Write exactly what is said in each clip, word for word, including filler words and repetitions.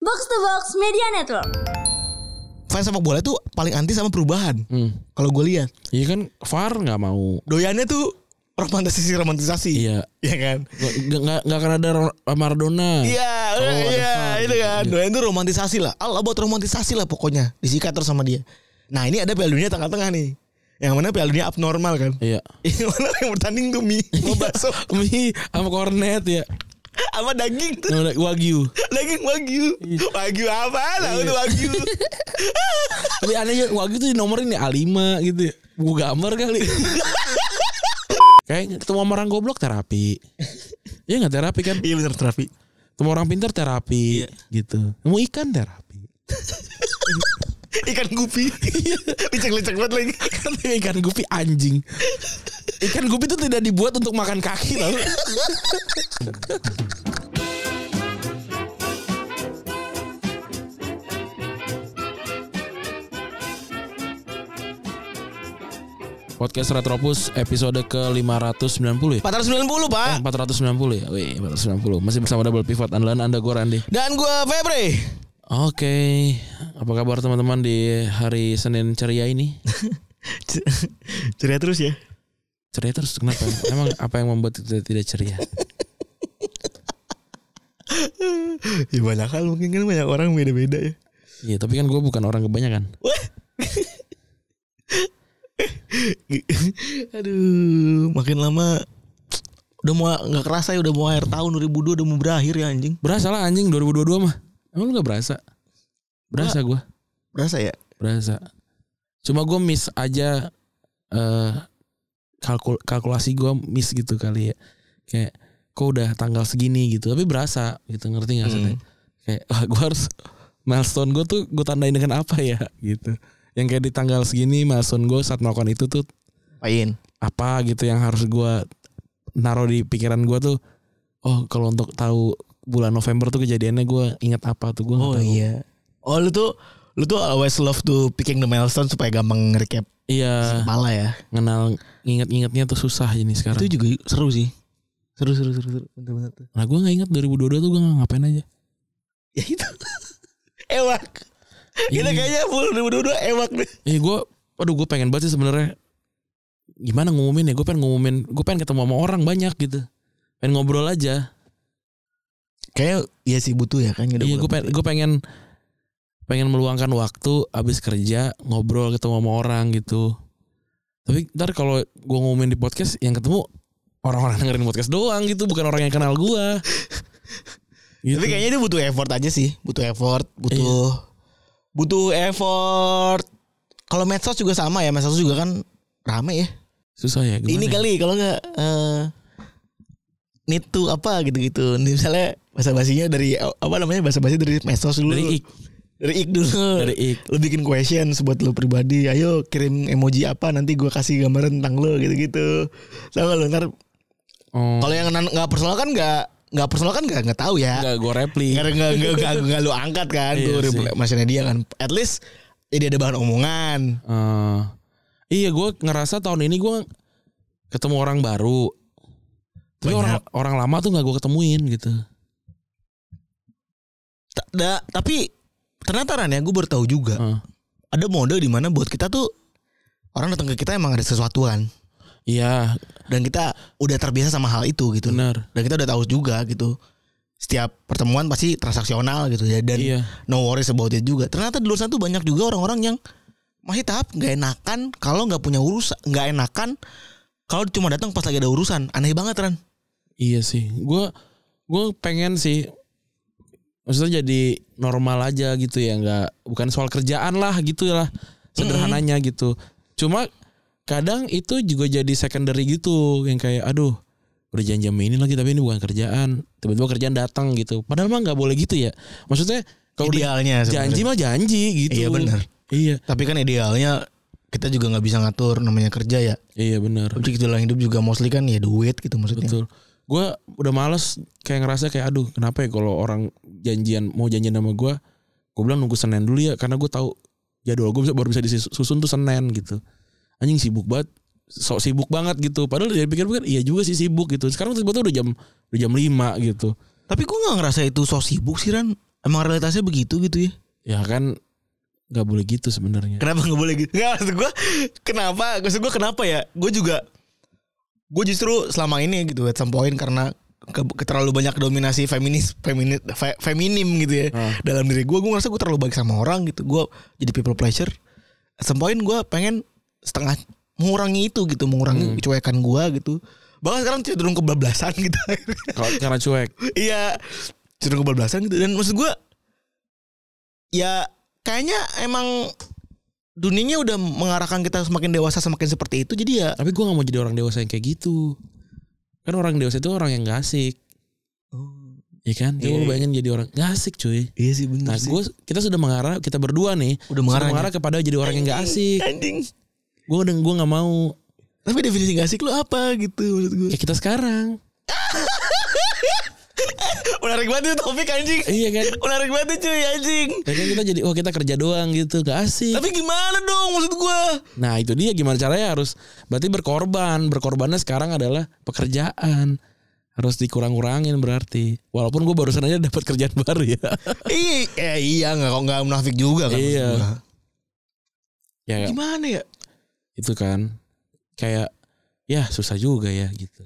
Box to Box Media Network. Fans sepak bola tuh paling anti sama perubahan. Hmm. Kalau gue lihat. Iya kan, V A R nggak mau. Doyannya tuh romantisasi romantisasi. Iya. Iya kan. Nggak nggak akan ada Maradona. Iya, oh, iya itu kan. Iya. Doyan tuh romantisasi lah. Allah buat romantisasi lah pokoknya. Disikat terus sama dia. Nah ini ada Piala Dunia tengah-tengah nih. Yang mana Piala Dunia abnormal kan. Iya. Yang mana yang bertanding tuh mie, mau bakso, mie sama kornet ya. Sama daging tuh. Wagyu. Daging wagyu. Wagyu apa lah itu wagyu. Tapi anehnya wagyu tuh dinomorin nih A lima gitu ya. Buku gambar kali. Kayak ketemu sama orang goblok terapi. Iya gak terapi kan? Iya bener terapi. Ketemu orang pintar terapi. Iya. Gitu. Ketemu ikan terapi. Ikan gupi. Licek-licek banget lagi. Ikan gupi anjing. Ikan gupi itu tidak dibuat untuk makan kaki loh. Podcast Retropus episode ke lima ratus sembilan puluh ya? empat ratus sembilan puluh Pak. Eh, empat ratus sembilan puluh ya? Wih, empat ratus sembilan puluh. Masih bersama Double Pivot andalan Anda, gue Randy. Dan gue Febri. Oke, apa kabar teman-teman di hari Senin ceria ini? Ceria terus ya? Ceria terus kenapa? Emang apa yang membuat kita tidak ceria? Ya banyak hal, mungkin kan banyak orang beda-beda ya. Iya, tapi kan gue bukan orang kebanyakan. Aduh, makin lama udah mau nggak kerasa ya, udah mau akhir tahun dua ribu dua udah mau berakhir ya anjing. Berasa lah anjing dua ribu dua puluh dua mah. Emang lu gak berasa? Berasa gue. Berasa ya? Berasa. Cuma gue miss aja uh, kalkul kalkulasi gue miss gitu kali ya. Kayak kok udah tanggal segini gitu. Tapi berasa gitu, ngerti gak sih? Hmm. Kayak wah, gue harus milestone gue tuh gue tandain dengan apa ya gitu. Yang kayak di tanggal segini milestone gue saat melakukan itu tuh apain? Apa gitu yang harus gue naruh di pikiran gue tuh. Oh kalau untuk tahu bulan November tuh kejadiannya gue ingat apa tuh gue nggak oh, tahu. Iya. Oh lu tuh lu tuh always love to picking the milestone supaya gampang nge-recap. Iya. Kepala ya. Ngenal ingat-ingatnya tuh susah ini sekarang. Itu juga seru sih. Seru seru seru seru. Bener-bener tuh. Nah gue nggak ingat dua ribu dua puluh dua tuh gue ngapain aja. Ya itu. Ewak. Kita kayaknya full dua ribu dua puluh dua ewak deh. Iya gue, aduh gue pengen banget sih sebenarnya. Gimana ngumumin ya? Gue pengen ngumumin, gue pengen ketemu sama orang banyak gitu. Pengen ngobrol aja. Kayak iya sih butuh ya kan. Iya gue pengen, gue pengen pengen meluangkan waktu abis kerja ngobrol ketemu sama orang gitu. Tapi ntar kalau gue ngumumin di podcast yang ketemu orang-orang dengerin podcast doang gitu, bukan orang yang kenal gue. Gitu. Tapi kayaknya itu butuh effort aja sih, butuh effort, butuh iya. butuh effort. Kalau medsos juga sama ya, medsos juga kan rame ya. Susah ya. Ini ya? Kali kalau nggak uh, need to apa gitu-gitu. Misalnya basa-basinya dari apa namanya basa-basi dari medsos dulu. Dari ik. Dari ik dulu. Dari ik. Lu bikin question buat lu pribadi. Ayo kirim emoji apa nanti gue kasih gambaran tentang lu gitu-gitu. Sama lu ntar. Oh. Kalau yang nggak personal kan nggak nggak personal kan nggak nggak tahu ya. Nggak gue reply. Nggak nggak nggak nggak lu angkat kan. Gue reply maksudnya dia kan. At least jadi ada bahan omongan. Uh, iya gue ngerasa tahun ini gue ketemu orang baru. Tapi orang orang lama tuh nggak gue ketemuin gitu. Da, tapi ternyata Ran ya gue baru tahu juga. Uh. Ada mode di mana buat kita tuh orang datang ke kita emang ada sesuatu kan. Iya. Dan kita udah terbiasa sama hal itu gitu. Benar. Dan kita udah tahu juga gitu. Setiap pertemuan pasti transaksional gitu ya. Dan iya. No worries about it juga. Ternyata di luar sana tuh banyak juga orang-orang yang masih tahap gak enakan kalau gak punya urusan. Gak enakan kalau cuma datang pas lagi ada urusan. Aneh banget Ran. Iya sih. Gue gue pengen sih. Maksudnya jadi normal aja gitu ya. Gak, bukan soal kerjaan lah gitu lah. Sederhananya mm-hmm. gitu. Cuma kadang itu juga jadi secondary gitu. Yang kayak aduh udah janji sama ini lagi tapi ini bukan kerjaan. Tiba-tiba kerjaan datang gitu. Padahal mah gak boleh gitu ya. Maksudnya kalau idealnya janji mah janji gitu. Iya benar. Iya. Tapi kan idealnya kita juga gak bisa ngatur namanya kerja ya. Iya benar. Tapi gitu dalam hidup juga mostly kan ya duit gitu maksudnya. Betul. Gue udah males kayak ngerasa kayak aduh kenapa ya kalau orang janjian mau janjian sama gue. Gue bilang nunggu Senin dulu ya. Karena gue tahu jadwal gue bisa, baru bisa disusun tuh Senin gitu. Anjing sibuk banget. Sok sibuk banget gitu. Padahal dia pikir-pikir iya juga sih sibuk gitu. Sekarang tiba-tiba udah jam udah jam lima gitu. Tapi gue gak ngerasa itu sok sibuk sih Ran. Emang realitasnya begitu gitu ya? Ya kan nggak boleh gitu sebenarnya. Kenapa nggak boleh gitu? Nggak, maksud gue kenapa? Maksud gue kenapa ya? Gue juga gue justru selama ini gitu at some point karena ke, ke terlalu banyak dominasi feminis, feminis, fe, feminim gitu ya hmm. dalam diri gue. Gue ngerasa gue terlalu baik sama orang gitu. Gue jadi people pleasure. At some point gue pengen setengah mengurangi itu gitu, mengurangi hmm. kecuekan gue gitu. Bahkan sekarang cenderung kebablasan gitu. Karena cuek. Iya, cenderung kebablasan gitu. Dan maksud gue ya kayaknya emang dunianya udah mengarahkan kita semakin dewasa semakin seperti itu. Jadi ya. Tapi gue gak mau jadi orang dewasa yang kayak gitu. Kan orang dewasa itu orang yang gak asik. Oh. Iya kan? Coba iya, bayangin iya. jadi orang gak asik cuy. Iya sih benar. Nah gue kita sudah mengarah, kita berdua nih udah mengarah, mengarah kepada jadi orang anjing, yang gak asik. Anjing. Gue udah gue gak mau. Tapi definisi gak asik lu apa gitu maksud gue? Ya kita sekarang. Menarik banget itu topik anjing. Iya kan? Menarik banget cuy anjing. Ya kan kita jadi oh kita kerja doang gitu, gak asik. Tapi gimana dong maksud gue? Nah itu dia gimana caranya harus berarti berkorban. Berkorbannya sekarang adalah pekerjaan. Harus dikurang-kurangin berarti. Walaupun gue barusan aja dapat kerjaan baru ya. Iya, eh, iya nggak kok nggak munafik juga kan? Iya. Ya, gimana ya? Itu kan kayak ya susah juga ya gitu.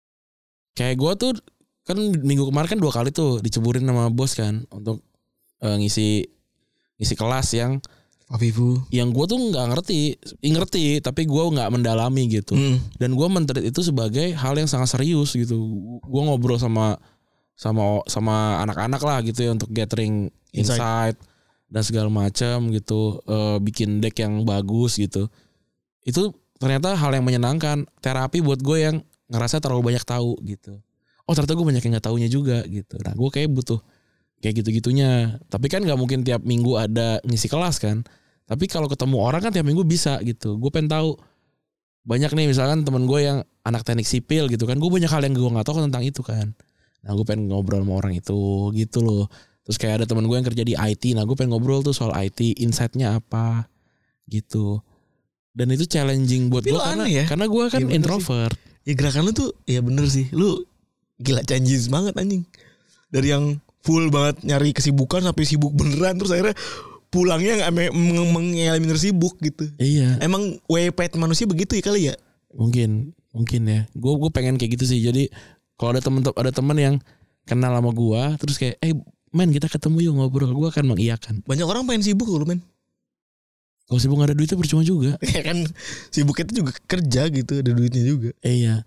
Kayak gue tuh kan minggu kemarin kan dua kali tuh diceburin sama bos kan untuk uh, ngisi ngisi kelas yang Afifu. Yang gue tuh nggak ngerti, ngerti tapi gue nggak mendalami gitu. Hmm. Dan gue mentreat itu sebagai hal yang sangat serius gitu. Gue ngobrol sama sama sama anak-anak lah gitu ya untuk gathering insight, insight dan segala macam gitu. Uh, bikin deck yang bagus gitu. Itu ternyata hal yang menyenangkan. Terapi buat gue yang ngerasa terlalu banyak tahu gitu. Oh ternyata gue banyak yang nggak taunya juga gitu. Nah gue kayak butuh kayak gitu-gitunya. Tapi kan nggak mungkin tiap minggu ada ngisi kelas kan. Tapi kalau ketemu orang kan tiap minggu bisa gitu. Gue pengen tahu banyak nih misalkan temen gue yang anak teknik sipil gitu kan. Gue banyak hal yang gue nggak tahu tentang itu kan. Nah gue pengen ngobrol sama orang itu gitu loh. Terus kayak ada temen gue yang kerja di I T. Nah gue pengen ngobrol tuh soal I T. Insight-nya apa gitu. Dan itu challenging buat gue karena, ya? karena gue kan ya, introvert. Sih. Ya gerakan lu tuh ya bener sih. Lu gila canggih banget anjing. Dari yang full banget nyari kesibukan sampai sibuk beneran. Terus akhirnya pulangnya nggak mengalami sibuk gitu. Iya. Emang way pet manusia begitu ya kali ya? Mungkin, mungkin ya. Gue gue pengen kayak gitu sih. Jadi kalau ada temen ada teman yang kenal sama gue, terus kayak, eh men kita ketemu yuk ngobrol, gue akan mengiyakan. Banyak orang pengen sibuk loh men. Kalau sibuk gak ada duitnya percuma juga. Ya kan sibuk itu juga kerja gitu, ada duitnya juga. Iya.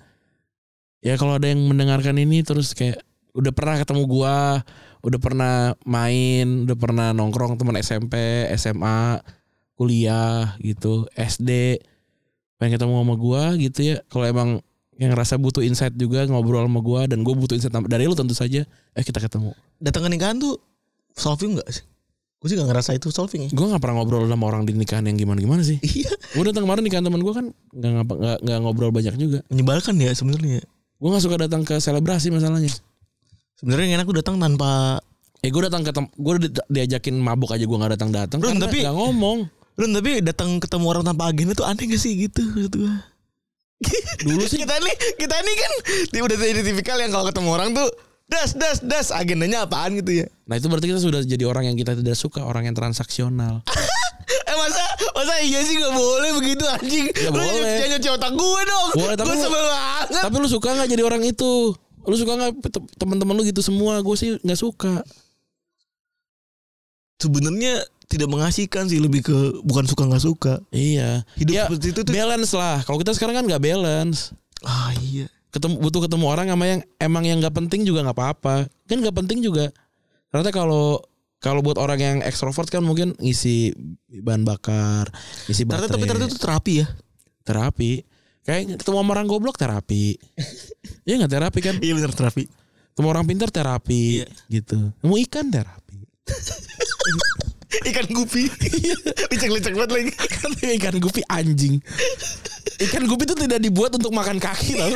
Ya kalau ada yang mendengarkan ini terus kayak udah pernah ketemu gue, udah pernah main, udah pernah nongkrong teman S M P, S M A, kuliah gitu, S D, pengen ketemu sama gue gitu ya. Kalau emang yang ngerasa butuh insight juga ngobrol sama gue dan gue butuh insight dari lu tentu saja, eh kita ketemu. Datang ke nikahan tuh solving nggak sih? Gue sih gak ngerasa itu solving ya. Gue gak pernah ngobrol sama orang di nikahan yang gimana-gimana sih. Iya. Gue datang kemarin nikahan temen gue kan gak, gak, gak ngobrol banyak juga. Menyebalkan ya sebenarnya. Gue gak suka datang ke selebrasi masalahnya. Sebenarnya yang enak gue datang tanpa. Eh gue datang ke tem- gue diajakin mabuk aja gue gak datang-datang. Karena tapi gak ngomong. Ron tapi datang ketemu orang tanpa agenda tuh aneh gak sih gitu gitu. Dulu sih kita nih kita nih kan udah jadi tipikal yang kalau ketemu orang tuh das das das agendanya apaan gitu ya. Nah itu berarti kita sudah jadi orang yang kita tidak suka, orang yang transaksional. eh masa masa iya sih gak boleh begitu anjing. Ya lu boleh. Jangan nyuci otak gue dong. Boleh, tapi gue sebel banget. Tapi lu suka gak jadi orang itu? Lu suka gak teman-teman lu gitu semua? Gue sih gak suka. Sebenarnya tidak mengasihkan sih, lebih ke bukan suka gak suka. Iya. Hidup ya, seperti itu tuh balance lah. Kalau kita sekarang kan gak balance. Ah iya. Ketemu, butuh ketemu orang sama yang emang yang nggak penting juga nggak apa-apa, kan nggak penting juga. Ternyata kalau kalau buat orang yang ekstrovert kan mungkin ngisi bahan bakar, ngisi baterai. Tapi ternyata itu terapi ya. Terapi. Kayak ketemu sama orang goblok terapi. Iya nggak terapi kan? Iya benar terapi. Ketemu orang pintar terapi, iya. Gitu. Ketemu ikan terapi. Ikan gupi. Licek-licek banget lagi. Ikan gupi anjing. Ikan gupi itu tidak dibuat untuk makan kaki tau.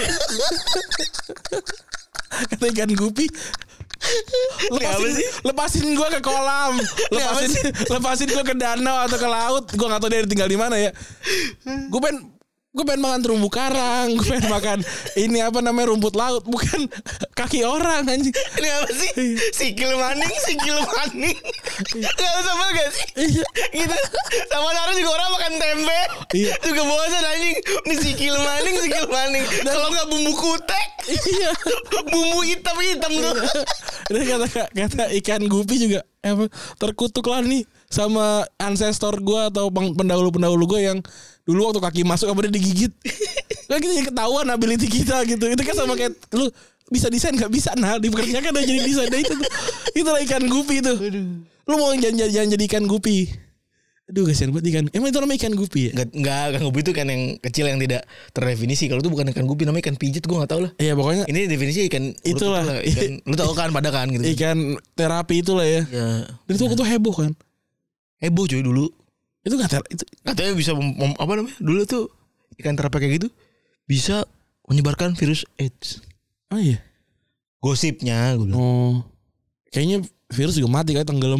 Kata ikan gupi, lepasin, lepasin gue ke kolam, lepasin, lepasin gue ke danau atau ke laut. Gue nggak tahu dia tinggal di mana ya. Gue pengen, gue pengen makan terumbu karang, gue pengen makan ini apa namanya rumput laut, bukan kaki orang anjing. Ini apa sih? Sikil maning, sikil maning. Gak sama gak sih? Gitu. Sama Naruto juga orang makan tempe. Iya. Juga bosan anjing. Ini sikil maning, sikil maning. Kalau nggak bumbu kutek. Iya. Bumbu hitam-hitam tuh. Dan kata kata ikan gupi juga apa terkutuk lah nih sama ancestor gue atau pendahulu-pendahulu gue yang dulu waktu kaki masuk apa dia digigit. Kan kita ketahuan ability kita gitu. Itu kan sama kayak lu bisa desain gak bisa nah dipekerjakan udah jadi desain nah, itu tuh. Itulah ikan gupi itu. Lu mau jangan jangan jadi ikan gupi. Aduh kasihan buat ikan. Emang itu namanya ikan gupi ya? Enggak, enggak, ikan gupi itu kan yang kecil yang tidak terdefinisi. Kalau itu bukan ikan gupi namanya ikan pijet, gue enggak tahu lah. Iya pokoknya ini definisi ikan itulah. Lah, ikan, lu tahu kan pada kan gitu. Ikan terapi itulah ya. Ya. Dan itu waktu itu heboh kan. Heboh cuy dulu. Itu enggak ter- itu katanya bisa mem, mem, apa namanya? Dulu tuh ikan terapi kayak gitu bisa menyebarkan virus AIDS. Oh iya. Gosipnya gue bilang. Oh. Kayaknya virus juga mati kayak tenggelam.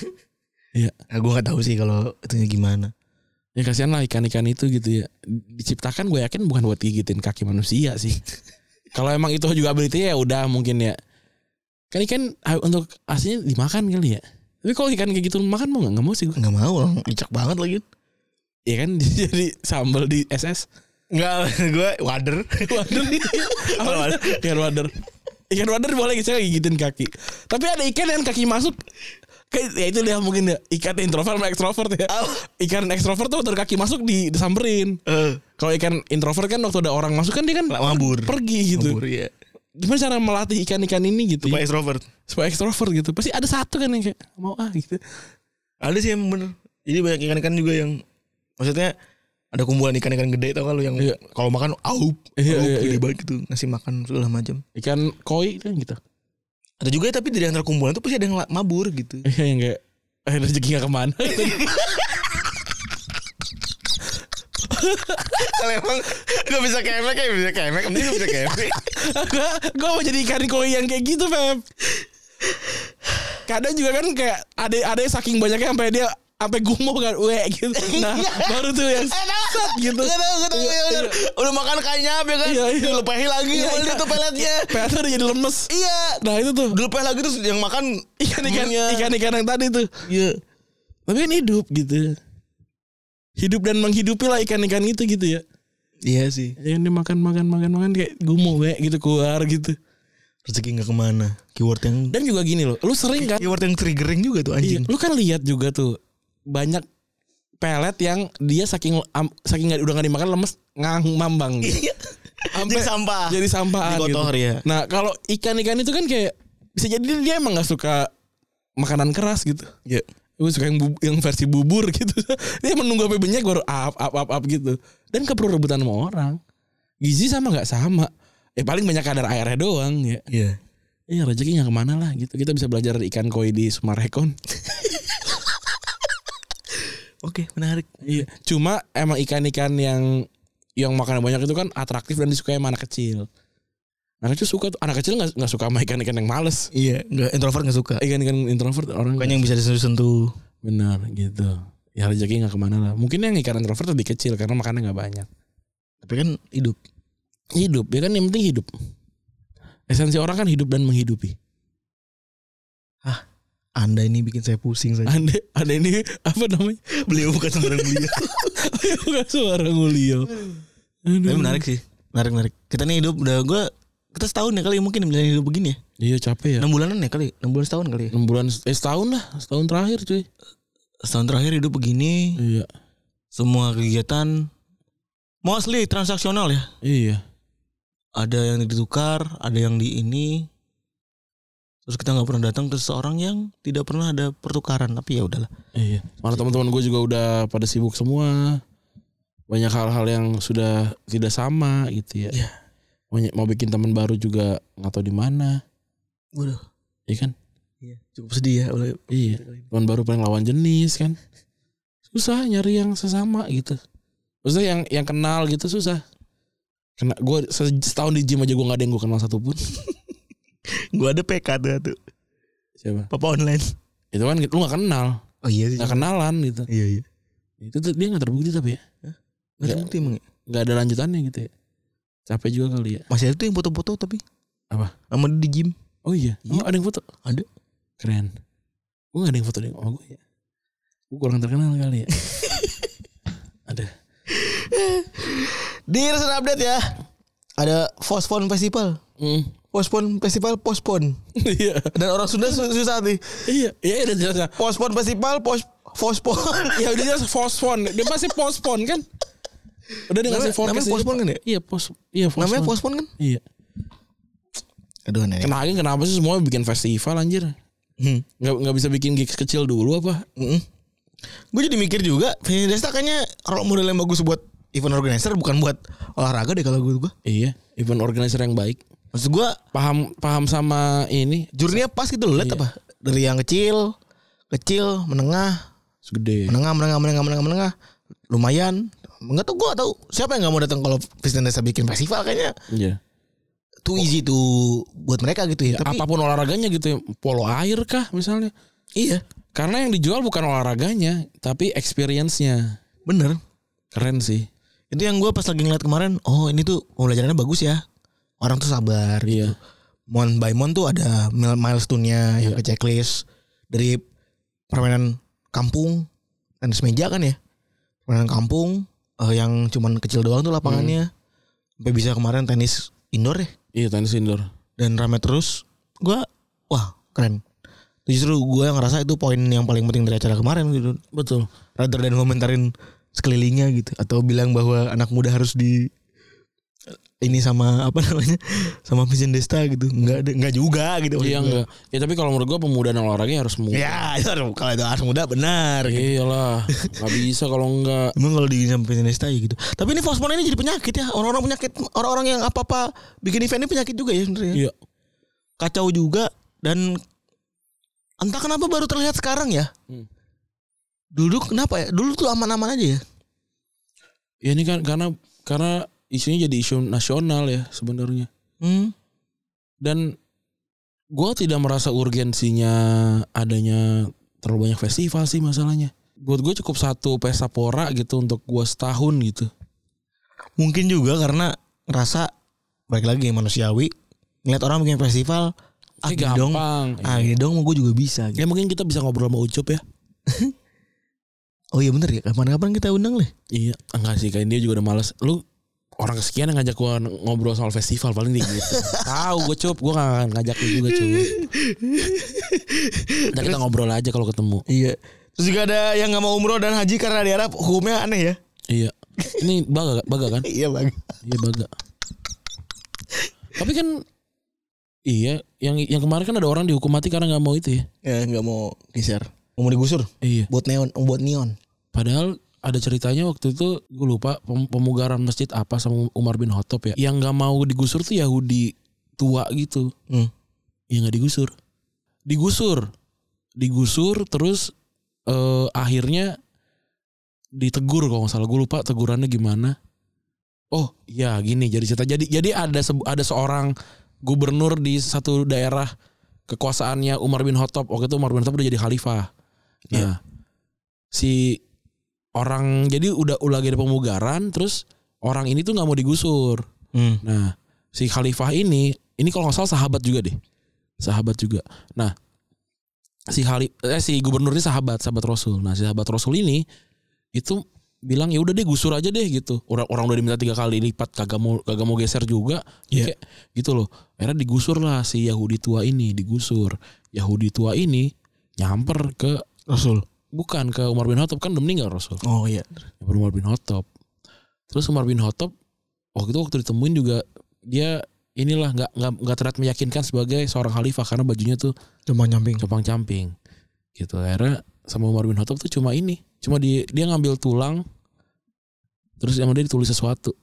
Iya. Nah, gue nggak tahu sih kalau itunya gimana. Ya kasihan lah ikan-ikan itu gitu ya. Diciptakan gue yakin bukan buat gigitin kaki manusia sih. Kalau emang itu juga ability ya udah mungkin ya. Kan ikan untuk aslinya dimakan kali ya. Tapi kalau ikan kayak gitu makan mau nggak? Nggak mau sih gue. Nggak mau, licak banget lagi. Iya kan jadi sambal di S S. Enggak, gue wader. Wader. Apa? Ikan wader. Ikan wader boleh saya gigitin kaki. Tapi ada ikan yang kaki masuk. Kayak ya itu dia mungkin ya ikan introvert sama ekstrovert ya. Oh. Ikan ekstrovert tuh waktu kaki masuk di disamperin. Uh. Kalau ikan introvert kan waktu ada orang masuk kan dia kan mabur. Pergi gitu. Mabur ya. Gimana cara melatih ikan-ikan ini gitu? Supaya ya? Ekstrovert. Supaya ekstrovert gitu. Pasti ada satu kan yang kayak mau ah gitu. Ada sih yang bener. Jadi banyak ikan-ikan juga yang maksudnya ada kumpulan ikan-ikan gede tau kan lu yang iya. Kalau makan aup, iya, aup iya, gede iya. banget gitu ngasih makan segala macam. Ikan koi kan gitu. Ada juga tapi dari antara kumpulan tuh pasti ada yang mabur gitu. Iya yang kayak eh rezeki gak kemana. Kalau emang gue bisa kemek kayak bisa kemek, mending gue bisa kemek. Gue mau jadi ikan koi yang kayak gitu Feb. Kadang juga kan kayak ada ada yang saking banyaknya sampai dia sampai gumoh kan, weh gitu. Nah baru tuh yang set gitu. Gak tau, gak tau ya udah makan kanyap ya kan. Iya, iya. Dilepahin lagi iya, iya. Itu peletnya. Peletnya udah jadi lemes. Iya. Nah itu tuh. Dilepahin lagi terus yang makan ikan-ikan ikan-ikan yang tadi tuh. Iya. Tapi kan hidup gitu. Hidup dan menghidupi lah ikan-ikan itu gitu ya. Iya sih. Yang dia makan makan makan makan kayak gumoh weh gitu keluar gitu. Rezeki gak kemana. Keyword yang. Dan juga gini loh. Lu sering kan. Keyword yang triggering juga tuh anjing. Iya, lu kan lihat juga tuh. Banyak pelet yang dia saking um, saking gak, udah gak dimakan lemes ngang mambang gitu. Sampai jadi sampah. Jadi sampah gitu. Ya. Nah, kalau ikan-ikan itu kan kayak bisa jadi dia emang gak suka makanan keras gitu. Iya. Gue suka yang, bu, yang versi bubur gitu. Dia menunggu sampai banyak baru up up up up gitu. Dan gak perlu rebutan sama orang. Gizi sama gak sama. Eh paling banyak kadar airnya doang ya. Iya. Iya rezeki gak kemana lah gitu. Kita bisa belajar ikan koi di Sumarekon. Oke, menarik. Iya. Cuma emang ikan-ikan yang yang makan banyak itu kan atraktif dan disukai sama anak kecil. Anak kecil suka tuh. Anak kecil nggak nggak suka sama ikan-ikan yang males. Iya, nggak introvert nggak suka. Ikan-ikan introvert orang. Bukan yang bisa disentuh-sentuh. Benar gitu. Ya rezeki nggak kemana lah. Mungkin yang ikan introvert lebih kecil karena makannya nggak banyak. Tapi kan hidup. Hidup ya kan yang penting hidup. Esensi orang kan hidup dan menghidupi. Hah? Anda ini bikin saya pusing saja. Anda, anda ini apa namanya? Beliau bukan seorang beliau. Beliau bukan seorang beliau. Tapi menarik sih, menarik menarik. Kita nih hidup udah gue kita setahun ya kali mungkin menjalani hidup begini ya. Iya capek ya. Enam bulanan ya kali, enam bulan setahun kali. Ya? Enam bulan, eh setahun lah, setahun terakhir cuy. Setahun terakhir hidup begini. Iya. Semua kegiatan mostly transaksional ya. Iya. Ada yang ditukar, ada yang di ini. Terus kita nggak pernah datang ke seseorang yang tidak pernah ada pertukaran, tapi ya udahlah. Iya. Mana teman-teman gue juga udah pada sibuk semua. Banyak hal-hal yang sudah tidak sama gitu ya. Iya. Mau bikin teman baru juga nggak tahu di mana. Waduh. Iya kan? Iya. Cukup sedih ya. Oleh iya. Teman baru paling lawan jenis kan. Susah nyari yang sesama gitu. Maksudnya yang yang kenal gitu susah. Kena gue setahun di gym aja gue nggak ada yang gue kenal satupun. Gue ada P K tuh, tuh. Siapa? Papa online. Itu kan lu gak kenal. Oh iya sih. Gak kenalan gitu. Iya iya. Itu tuh dia gak terbukti tapi ya. Hah? Gak terbukti emang ya? nggak ada lanjutannya gitu ya. Capek juga kali ya. Masih ada tuh yang foto-foto tapi apa? Sama di gym. Oh iya. Iya. Oh, ada yang foto? Ada. Keren. Gue gak ada yang foto deh sama gue ya. Gue kurang terkenal kali ya. Ada. Di recent update ya. Ada Postpone Festival. Mm. Postpone Festival postpone. Iya. Dan orang Sunda susah nih. Iya. Iya udah jelas. Postpone Festival post postpone. Ya udah jelas postpone. Dia masih postpone kan? Udah dia ngasih forecast. Namanya postpone kan ya? Iya pos. Iya postpone. Namanya postpone kan? Iya. Aduh aneh. Kenapa kenapa sih semua bikin festival anjir? Hmm. Nggak nggak bisa bikin gigs kecil dulu apa? Mm-mm. Gue jadi mikir juga, Vincent Desta kayaknya role model yang bagus buat event organizer, bukan buat olahraga deh kalau gue. Iya, event organizer yang baik. Maksud gue paham paham sama ini. Jurninya pas gitu loh, lihat iya. Apa? Dari yang kecil, kecil, menengah, segede, menengah, menengah, menengah, menengah, menengah, lumayan. Enggak tahu gue tahu siapa yang nggak mau datang kalau Vincent Desta bikin festival kayaknya. Iya. Too easy tuh buat mereka gitu ya. ya Tapi apapun olahraganya gitu ya, polo air kah misalnya. Iya. Karena yang dijual bukan olahraganya, tapi experience-nya. Bener. Keren sih. Itu yang gue pas lagi ngeliat kemarin, oh ini tuh pembelajarannya bagus ya. Orang tuh sabar. Iya. Gitu. Mon by mon tuh ada milestone-nya yang iya. ke checklist. Dari permainan kampung, tenis meja kan ya. Permainan kampung uh, yang cuman kecil doang tuh lapangannya. Hmm. Sampai bisa kemarin tenis indoor ya. Iya tenis indoor. Dan rame terus. Gue, wah keren. Justru gue yang ngerasa itu poin yang paling penting dari acara kemarin gitu. Betul. Rather than komentarin sekelilingnya gitu. Atau bilang bahwa anak muda harus di ini sama apa namanya, sama Vincent Desta gitu. Enggak enggak juga gitu. Iya enggak. Ya tapi kalau menurut gue pemuda dan olahraga harus muda. Ya kalau itu harus muda benar. Iyalah. Gitu. Gak bisa kalau enggak. Emang kalau di sama Vincent Desta ya gitu. Tapi ini postpone ini jadi penyakit ya. Orang-orang penyakit, orang-orang yang apa-apa bikin event ini penyakit juga ya sebenarnya. Iya. Kacau juga dan entah kenapa baru terlihat sekarang ya. Hmm. Dulu kenapa ya? Dulu tuh aman-aman aja ya. Ya ini kan karena karena isunya jadi isu nasional ya sebenarnya. Hmm. Dan gue tidak merasa urgensinya adanya terlalu banyak festival sih masalahnya. Buat gue cukup satu pesta pora gitu untuk gue setahun gitu. Mungkin juga karena ngerasa balik lagi manusiawi. Ngeliat orang bikin festival, ah gini dong, ah gini dong gue juga bisa. Gitu. Ya mungkin kita bisa ngobrol sama Ucup ya. Oh iya bener ya, kapan-kapan kita undang lah. Iya, enggak sih kayak dia juga udah males. Lu orang kesekian yang ngajak gua ngobrol soal festival paling dia gitu. Tahu gue Cup, gua enggak akan ngajak lu juga Cup. Nah, kita ngobrol aja kalau ketemu. Iya. Terus juga ada yang enggak mau umroh dan haji karena di Arab hukumnya aneh ya. Iya. Ini baga baga kan? Iya baga. Iya baga. Tapi kan iya, yang yang kemarin kan ada orang dihukum mati karena enggak mau itu ya. Ya enggak mau geser. Mau digusur. Iya. Buat neon, buat neon. Padahal ada ceritanya waktu itu gue lupa pemugaran masjid apa sama Umar bin Khattab ya. Yang gak mau digusur tuh Yahudi tua gitu. Hmm. Ya gak digusur. Digusur. Digusur terus eh, akhirnya ditegur kalau gak salah. Gue lupa tegurannya gimana. Oh ya gini jadi cerita. Jadi jadi ada ada seorang gubernur di satu daerah kekuasaannya Umar bin Khattab. Waktu itu Umar bin Khattab udah jadi khalifah. Nah yeah. Si orang jadi udah lagi ada pemugaran terus orang ini tuh nggak mau digusur. Hmm. Nah si khalifah ini ini kalau nggak salah sahabat juga deh, sahabat juga. Nah si khalif eh, si gubernur ini sahabat sahabat Rasul. Nah si sahabat Rasul ini itu bilang ya udah deh gusur aja deh gitu. Orang orang udah diminta tiga kali lipat kagak mau kagak mau geser juga. Yeah. Kayak gitu loh. Akhirnya digusur lah si Yahudi tua ini digusur. Yahudi tua ini nyamper ke Rasul. Bukan ke Umar bin Khattab kan udah meninggal Rasul. Oh iya. Umar bin Khattab. Terus Umar bin Khattab waktu itu waktu ditemuin juga dia inilah nggak nggak nggak terlihat meyakinkan sebagai seorang khalifah karena bajunya tuh compang camping. Compang camping. Gitu. Akhirnya sama Umar bin Khattab tuh cuma ini, cuma di, dia ngambil tulang, terus sama dia ditulis sesuatu.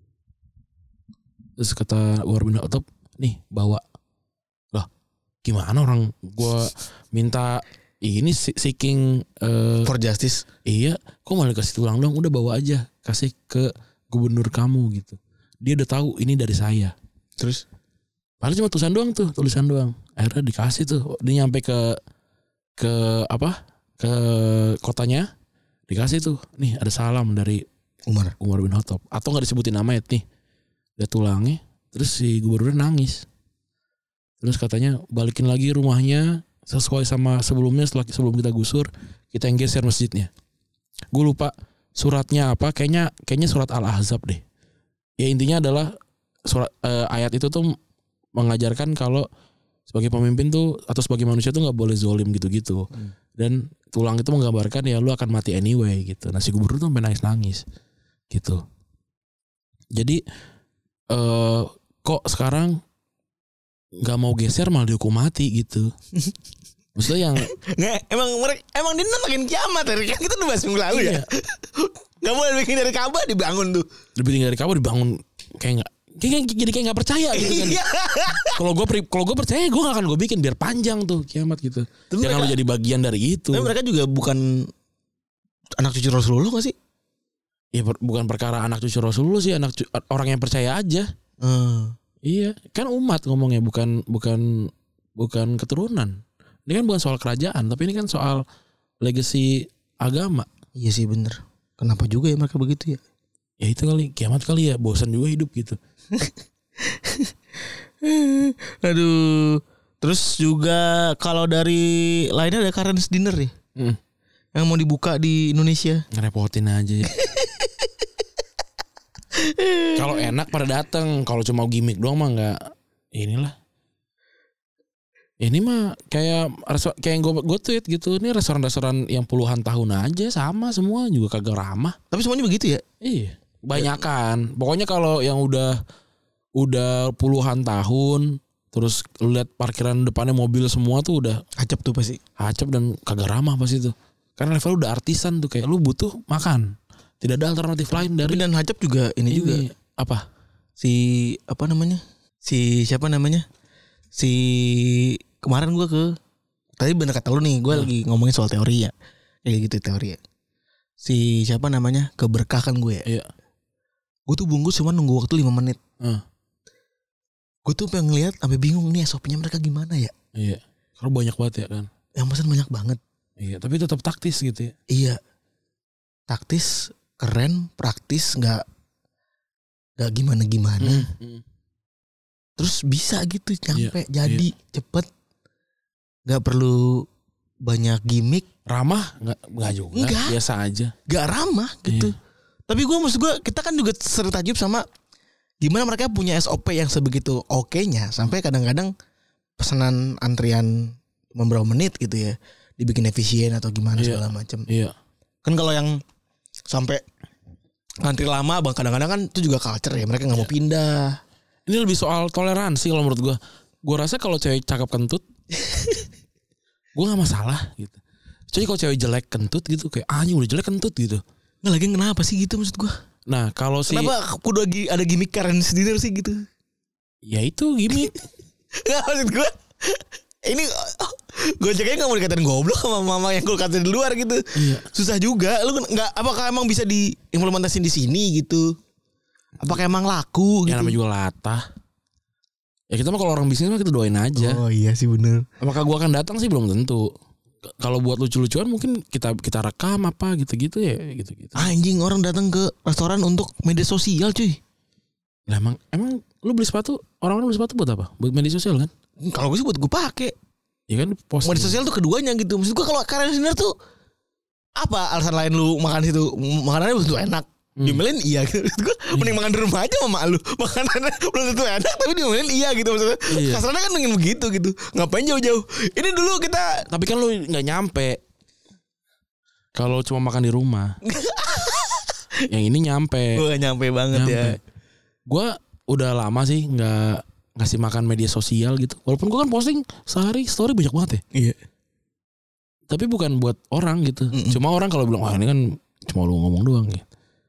Terus kata Umar bin Khattab, nih bawa. Lah, gimana orang gua minta ini seeking uh, for justice. Iya, kok malah kasih tulang dong, udah bawa aja, kasih ke gubernur kamu gitu. Dia udah tahu ini dari saya. Terus padahal cuma tulisan doang tuh, tulisan doang. Akhirnya dikasih tuh, dia nyampe ke ke apa? Ke kotanya, dikasih tuh. Nih ada salam dari Umar. Umar bin Khattab. Atau nggak disebutin nama ya nih. Dia tulangnya. Terus si gubernurnya nangis. Terus katanya balikin lagi rumahnya sesuai sama sebelumnya setelah sebelum kita gusur, kita yang geser masjidnya. Gue lupa suratnya apa, kayaknya kayaknya surat Al-Ahzab deh. Ya intinya adalah surat eh, ayat itu tuh mengajarkan kalau sebagai pemimpin tuh atau sebagai manusia tuh nggak boleh zolim gitu-gitu. Hmm. Dan tulang itu menggambarkan ya lu akan mati anyway gitu. Nah si gubernur tuh sampai nangis-nangis gitu. Jadi eh, kok sekarang nggak mau geser malah dihukum mati gitu. Maksudnya yang nggak, emang mereka emang dia namakin kiamat kan kita udah bahas minggu lalu ya. Nggak boleh bikin dari Ka'bah dibangun tuh. Lebih dari Ka'bah dibangun kayak nggak, kayak jadi kayak nggak percaya gitu kan. Kalau gue kalau gue percaya gue nggak akan gue bikin biar panjang tuh kiamat gitu. Tapi jangan mereka, lo jadi bagian dari itu. Tapi mereka juga bukan anak cucu Rasulullah nggak sih? Ya bukan perkara anak cucu Rasulullah sih, anak cucu, orang yang percaya aja. Hmm. Iya, kan umat ngomongnya bukan bukan bukan keturunan. Ini kan bukan soal kerajaan, tapi ini kan soal legacy agama. Iya sih bener. Kenapa juga ya mereka begitu ya? Ya itu kali, kiamat kali ya, bosan juga hidup gitu. Aduh. Terus juga kalau dari lainnya ada Karens Dinner ya, hmm. yang mau dibuka di Indonesia. Ngerepotin aja ya. Kalau enak pada datang, kalau cuma gimmick doang mah nggak. Inilah. Ini mah kayak kayak yang gue gue tweet gitu. Ini restoran-restoran yang puluhan tahun aja sama semua juga kagak ramah. Tapi semuanya begitu ya? Iya. Banyakan. Pokoknya kalau yang udah udah puluhan tahun, terus lihat parkiran depannya mobil semua tuh udah acap tuh pasti. Acap dan kagak ramah pasti tuh. Karena level udah artisan tuh, kayak lu butuh makan. Tidak ada alternatif lain dari. Dan hajab juga ini, ini juga apa? Si apa namanya? Si siapa namanya? Si kemarin gue ke tadi bener kata lu nih, gue hmm. lagi ngomongin soal teori ya. Kayak gitu teori ya. Si siapa namanya? Keberkahan gue ya. Iya. Gue tuh bungkus cuma nunggu waktu lima menit. Hmm. Gue tuh pengen ngeliat sampai bingung nih S O P-nya mereka gimana ya. Iya. Karena banyak banget ya kan. Yang pesan banyak banget. Iya, tapi tetap taktis gitu ya. Iya. Taktis, keren, praktis, nggak nggak gimana gimana, hmm, hmm. terus bisa gitu nyampe, iya, jadi iya. cepet, nggak perlu banyak gimmick, ramah nggak nggak juga, enggak, biasa aja, nggak ramah gitu. Iya. Tapi gue maksud gue kita kan juga sering takjub sama gimana mereka punya S O P yang sebegitu oke-nya sampai kadang-kadang pesanan antrian beberapa menit gitu ya, dibikin efisien atau gimana iya. segala macam. Iya. Kan kalau yang sampai ngantri lama bang kadang-kadang kan itu juga culture ya, mereka nggak mau pindah. Ini lebih soal toleransi kalau menurut gue. Gue rasa kalau cewek cakep kentut gue nggak masalah gitu. Jadi kalau cewek jelek kentut gitu kayak anjing udah jelek kentut gitu. Nggak lagi kenapa sih gitu maksud gue. Nah kalau si kenapa kudu lagi ada gimmick Karens Dinner sih gitu. Ya itu gimmick. Nggak maksud gue ini gue ceknya nggak mau dikatain goblok sama mama yang gue katain di luar gitu. Iya. Susah juga. Lu nggak apakah emang bisa diimplementasiin di sini gitu? Apakah emang laku? Ya gitu? Namanya juga latah. Ya kita mah kalau orang bisnis mah kita doain aja. Oh iya sih bener. Apakah gue akan datang sih belum tentu. Kalau buat lucu-lucuan mungkin kita kita rekam apa gitu-gitu ya gitu-gitu. Anjing orang datang ke restoran untuk media sosial cuy. Lah emang emang lu beli sepatu, orang-orang beli sepatu buat apa? Buat media sosial kan? Kalau gue sih buat gue pakai. Ya kan posting. Media sosial tuh keduanya gitu. Maksud gue kalau Karens Dinner tuh apa alasan lain lu makan situ? Makanannya belum tentu enak. Hmm. Diomelin iya gitu. Maksud gue iya. Mending makan di rumah aja sama lu. Makanannya belum tentu enak tapi diomelin iya gitu maksudnya. Iya. Kasarnya kan pengen begitu gitu. Ngapain jauh-jauh? Ini dulu kita. Tapi kan lu nggak nyampe. Kalau cuma makan di rumah. Yang ini nyampe. Gue gak nyampe banget nyampe. Ya. Gue udah lama sih nggak ngasih makan media sosial gitu. Walaupun gue kan posting sehari story banyak banget ya. Iya. Tapi bukan buat orang gitu. Mm-mm. Cuma orang kalau bilang wah ini kan cuma lu ngomong doang gitu.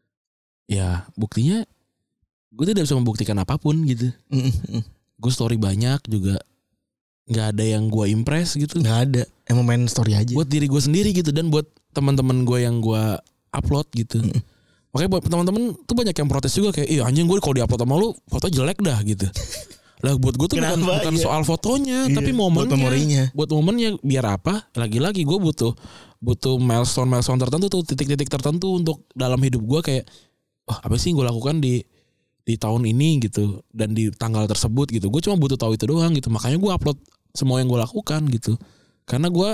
Ya buktinya gue tidak bisa membuktikan apapun gitu. Gue story banyak juga nggak ada yang gue impress gitu. Nggak ada. Emang main story aja. Buat diri gue sendiri gitu dan buat teman-teman gue yang gue upload gitu. Mm. Makanya buat teman-teman tuh banyak yang protes juga kayak, ih anjing gue kalau diupload sama lu foto jelek dah gitu. Lah buat gue tuh kenapa? bukan bukan iya. soal fotonya, iya. tapi momennya. Buat memorinya. Buat momennya biar apa? Lagi-lagi gue butuh butuh milestone milestone tertentu tuh, titik-titik tertentu untuk dalam hidup gue kayak oh apa sih gue lakukan di di tahun ini gitu dan di tanggal tersebut gitu. Gue cuma butuh tahu itu doang gitu. Makanya gue upload semua yang gue lakukan gitu. Karena gue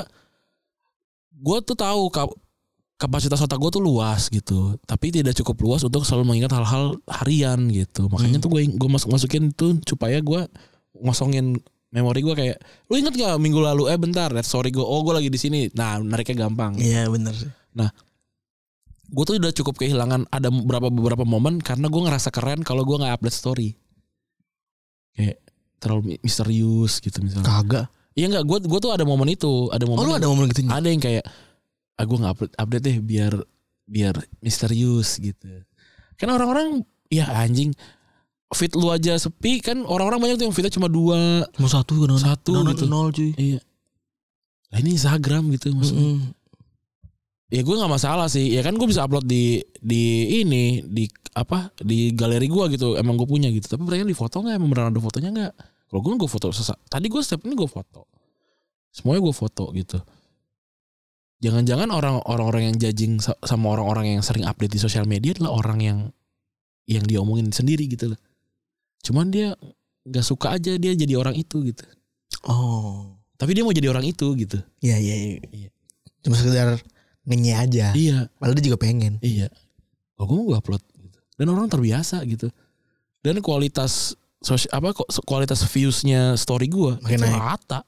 gue tuh tahu kapasitas otak gue tuh luas gitu. Tapi tidak cukup luas untuk selalu mengingat hal-hal harian gitu. Makanya hmm. tuh gue gue masuk masukin itu supaya gue ngosongin memori gue kayak, lu inget gak minggu lalu eh bentar, sorry gue, oh gue lagi di sini. Nah nariknya gampang. Iya benar. Nah gue tuh udah cukup kehilangan ada beberapa beberapa momen karena gue ngerasa keren kalau gue nggak update story, kayak terlalu misterius gitu misalnya. Kagak. Iya nggak, gue gue tuh ada momen itu, ada momen. Oh, lu ada momen gitu? Ada yang kayak, ah gue nggak update update deh biar biar misterius gitu. Karena orang-orang ya anjing feed lu aja sepi kan, orang-orang banyak tuh yang feednya cuma dua, cuma satu kan, satu nol, gitu. Nol cuy. Iya. Nah ini Instagram gitu maksudnya. Mm-hmm. Ya gue nggak masalah sih, ya kan gue bisa upload di di ini di apa di galeri gue gitu, emang gue punya gitu. Tapi mereka di foto nggak, emang beneran ada fotonya nggak? Kalau gue gue foto sesak. Tadi gue step ini gue foto, semuanya gue foto gitu. Jangan-jangan orang orang-orang yang judging sama orang-orang yang sering update di sosial media adalah orang yang yang dia omongin sendiri gitu loh. Cuman dia nggak suka aja dia jadi orang itu gitu. Oh. Tapi dia mau jadi orang itu gitu. Iya iya. iya. Cuma sekedar ngenye aja. Iya. Padahal dia juga pengen. Iya. Kalau gue mau gue upload gitu. Dan orang terbiasa gitu. Dan kualitas sosial apa kok kualitas viewsnya story gue makin naik. Rata.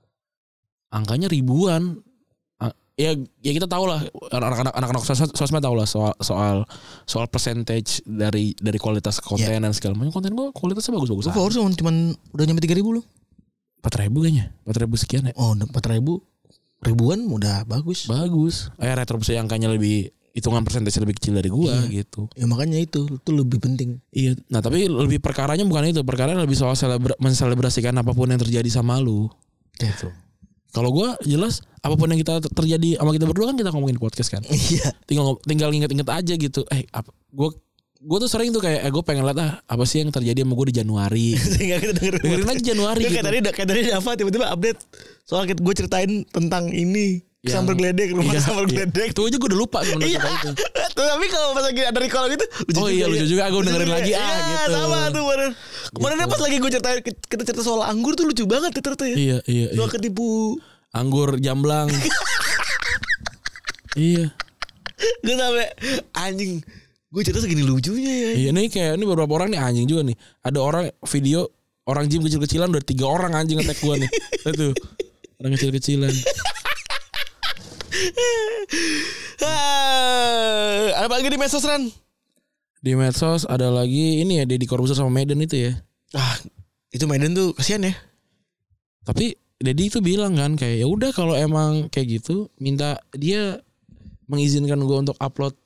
Angkanya ribuan. Ya ya kita tahu lah, anak-anak anak-anak sosmed tahu lah soal soal soal percentage dari dari kualitas konten yeah. dan segala macam. Konten gue kualitasnya bagus-bagus. Oh, followers cuman udah nyampe tiga ribu loh. Empat ribu kayaknya. Empat ribu sekian ya. Oh empat ribu. Ribuan udah bagus. Bagus. Eh retrobus angkanya lebih, hitungan persentase lebih kecil dari gua iya. gitu. Ya makanya itu itu lebih penting. Iya. Nah tapi lebih perkaranya bukan itu. Perkaranya lebih soal selebra- menselebrasikan apapun yang terjadi sama lu. Ya. Gitu. Kalau gua jelas apapun yang kita terjadi sama kita berdua kan kita ngomongin podcast kan. Iya. Tinggal tinggal inget-inget aja gitu. Eh apa? Gua Gue tuh sering tuh kayak eh, gue pengen lihat ah apa sih yang terjadi sama gue di Januari. Sehingga kita dengerin, dengerin aja Januari gitu. Kayak tadi kayak tadi apa tiba-tiba update soal gue ceritain tentang ini yang, sambar geledek rumah iya, sambar iya. geledek. Itu aja gue udah lupa sebenarnya iya. itu. Tapi kalau pas lagi ada recall gitu lucu oh juga, iya lucu juga gue dengerin lagi ah iya, gitu. Sama tuh kemarin. Kemarin gitu. Pas lagi gue ceritain kita cerita soal anggur tuh lucu banget ternyata ya. Iya iya. Soal iya. ketipu anggur jamblang. Iya. Gue sampai anjing. Gue cerita segini lucunya ya. Iya nih kayak ini beberapa orang nih anjing juga nih. Ada orang video orang gym kecil-kecilan udah tiga orang anjing nge-tag gue nih. Itu orang kecil-kecilan. Ada apa lagi di medsos Ran? Di medsos ada lagi ini ya Deddy Corbuzier sama Medan itu ya. Ah itu Medan tuh kasihan ya. Tapi Deddy itu bilang kan kayak ya udah kalau emang kayak gitu minta dia mengizinkan gue untuk upload.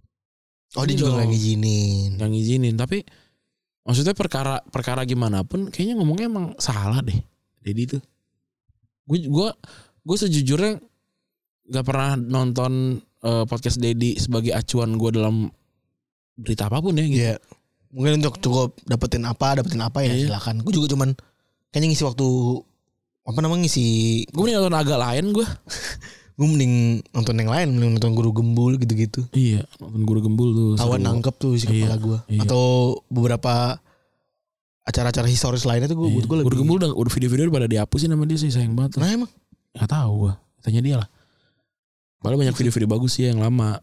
Oh dia juga gak ngizinin. Gak ngizinin. Tapi maksudnya perkara perkara gimana pun kayaknya ngomongnya emang salah deh Deddy tuh. Gue gue gue sejujurnya gak pernah nonton uh, podcast Deddy sebagai acuan gue dalam berita apapun ya gitu. Iya. Mungkin untuk cukup dapetin apa dapetin apa ya iya. Silakan. Gue juga cuman kayaknya ngisi waktu apa namanya ngisi. Gue mending nonton agak lain gue. Gue mending nonton yang lain, mending nonton Guru Gembul gitu-gitu. Iya, nonton Guru Gembul tuh. Awan nangkep tuh si kepala iya, gue. Iya. Atau beberapa acara-acara historis lainnya tuh gue, iya. gue lebih. Guru Gembul udah, udah video-video pada dihapusin sama dia sih, sayang banget. Nah emang? Gak tahu gue, tanya dia lah. Padahal banyak video-video bagus sih yang lama.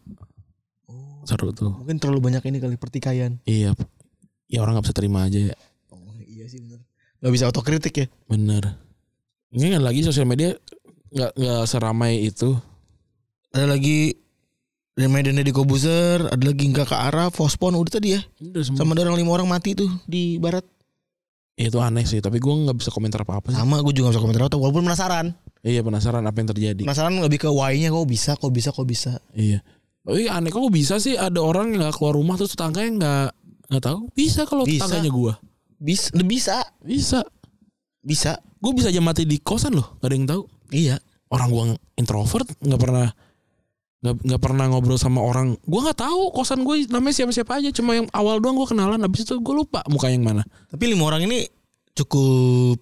Oh, seru tuh. Mungkin terlalu banyak ini kali pertikaian. Iya, ya orang nggak bisa terima aja ya. Oh iya sih benar. Gak bisa otokritik ya. Bener. Ini kan lagi sosial media. Nggak nggak seramai itu. Ada lagi dari Medan Deddy Corbuzier, ada lagi nggak ke arah Fospon udah tadi ya. Udah sama ada orang lima orang mati tuh di barat. Itu aneh sih, tapi gue nggak bisa komentar apa apa sih. Sama gue juga nggak bisa komentar apa, walaupun penasaran. Iya penasaran apa yang terjadi. Penasaran lebih ke why-nya kok bisa, kok bisa, kok bisa. Iya. Tapi aneh kok bisa sih ada orang yang nggak keluar rumah terus tetangganya nggak nggak tahu. Bisa kalau tetangganya gue. Bisa, bisa, bisa, bisa. Gue bisa aja mati di kosan loh, nggak ada yang tahu. Iya. Orang gue introvert, nggak pernah nggak nggak pernah ngobrol sama orang. Gue nggak tahu kosan gue namanya siapa-siapa aja. Cuma yang awal doang gue kenalan. Habis itu gue lupa muka yang mana. Tapi lima orang ini cukup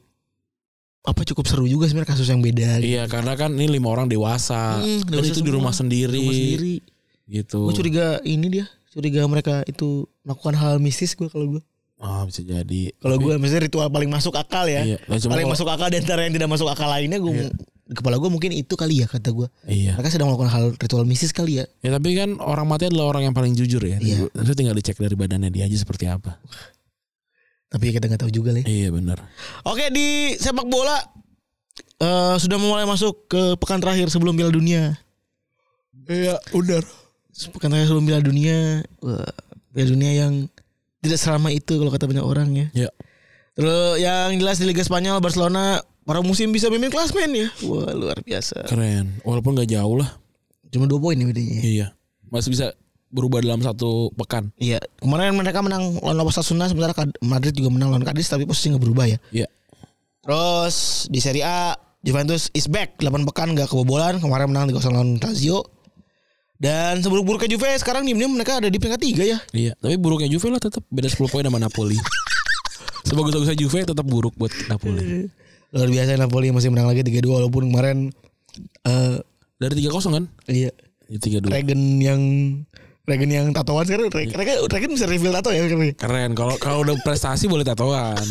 apa cukup seru juga sebenarnya kasus yang beda. Iya gitu. Karena kan ini lima orang dewasa. Hmm, dan itu semua. Di rumah sendiri. Rumah sendiri. Gitu. Gue curiga ini dia curiga mereka itu melakukan hal mistis gue kalau gue. Oh bisa jadi. Kalau gue misalnya ritual paling masuk akal ya. Iya, paling kalau, masuk akal di antara yang tidak masuk akal lainnya gue iya. Di kepala gue mungkin itu kali ya kata gue. Iya. Mereka sedang melakukan hal ritual mistis kali ya. Ya tapi kan orang mati adalah orang yang paling jujur ya. Iya. Terus tinggal dicek dari badannya dia aja seperti apa. Tapi kita nggak tahu juga lah. Iya benar. Oke di sepak bola uh, sudah mulai masuk ke pekan terakhir sebelum Piala Dunia. Iya benar. Pekan terakhir sebelum Piala Dunia. Wah, Piala Dunia yang tidak selama itu kalau kata banyak orang ya. Iya. Terus yang jelas di Liga Spanyol Barcelona para musim bisa mimpin klasmen ya. Wah luar biasa. Keren. Walaupun nggak jauh lah. Cuma dua poin nih bedanya. Iya. Masih bisa berubah dalam satu pekan. Iya. Kemarin mereka menang lawan Osasuna sementara Madrid juga menang lawan Cadiz tapi posisi nggak berubah ya. Iya. Terus di Serie A Juventus is back delapan pekan nggak kebobolan. Kemarin menang tiga kosong lawan Lazio. Dan seburuk-buruknya Juve sekarang diam-diam mereka ada di peringkat tiga ya. Iya. Tapi buruknya Juve lah tetap beda sepuluh poin sama Napoli. Sebagus-bagusnya Juve tetap buruk buat Napoli. Luar biasa Napoli masih menang lagi tiga dua walaupun kemarin uh, dari tiga kosong kan? Iya. tiga dua. Regen yang Regen yang tatoan sekarang Regen, Regen, Regen bisa reveal tato ya. Keren. Kalau kalau udah prestasi boleh tatoan.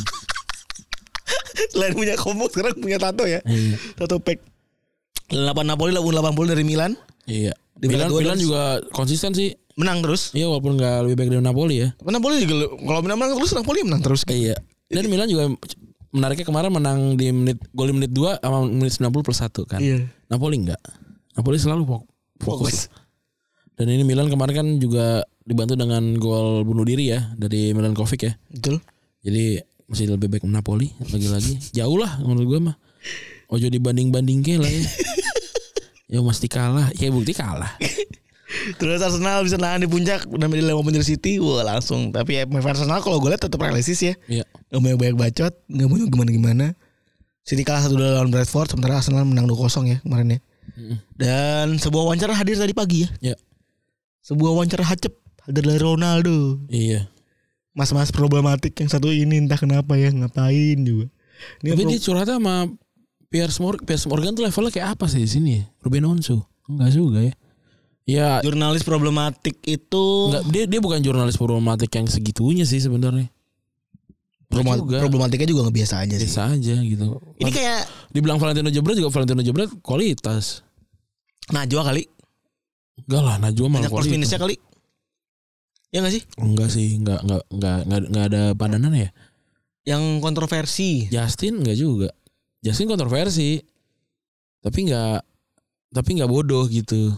Selain punya combo sekarang punya tato ya. Iya. Tato pack. delapan Napoli lawan delapan puluh dari Milan. Iya. Di Milan, Milan juga konsisten sih. Menang terus. Iya walaupun gak lebih baik dari Napoli ya. Tapi Napoli juga kalau Milan menang terus Napoli menang terus. Iya. Dan Milan juga menariknya kemarin menang di menit gol di menit dua sama menit sembilan puluh plus satu kan. Iya. Napoli enggak. Napoli selalu fokus. fokus. Dan ini Milan kemarin kan juga dibantu dengan gol bunuh diri ya dari Milankovic ya. Betul. Jadi masih lebih baik Napoli lagi-lagi. Jauh lah menurut gue mah. Ojo dibanding-bandingke lah ya. Ya mesti kalah. Ya bukti kalah. Terus Arsenal bisa nahan di puncak dan dilawan Manchester City. Wah langsung. Tapi ya Arsenal kalau gue lihat tetap realistis ya. Iya. Gak banyak banyak bacot. Gak mau gimana-gimana. City kalah satu dua lawan Bradford. Sementara Arsenal menang dua kosong ya kemarin ya. Mm. Dan sebuah wawancara hadir tadi pagi ya. Iya. Sebuah wawancara hacep hadir dari Ronaldo. Iya. Mas-mas problematik yang satu ini entah kenapa ya ngapain juga. Ini tapi pro- dia curhat sama Piers Morgan. Piers Morgan tuh levelnya kayak apa sih di sini ya? Ruben Onsu. Enggak juga ya. Ya jurnalis problematik itu enggak, dia dia bukan jurnalis problematik yang segitunya sih sebenarnya. Problem, juga. Problematiknya juga nggak biasa aja sih. Biasa aja gitu. Ini kayak dibilang Valentino Jebret juga Valentino Jebret kualitas. Najwa kali. Enggak lah, Najwa malah kualitas. Plus minusnya kali. Ya nggak sih? Enggak sih, enggak enggak enggak enggak, enggak ada padanan ya. Yang kontroversi. Justin enggak juga. Justin kontroversi. Tapi enggak tapi enggak bodoh gitu.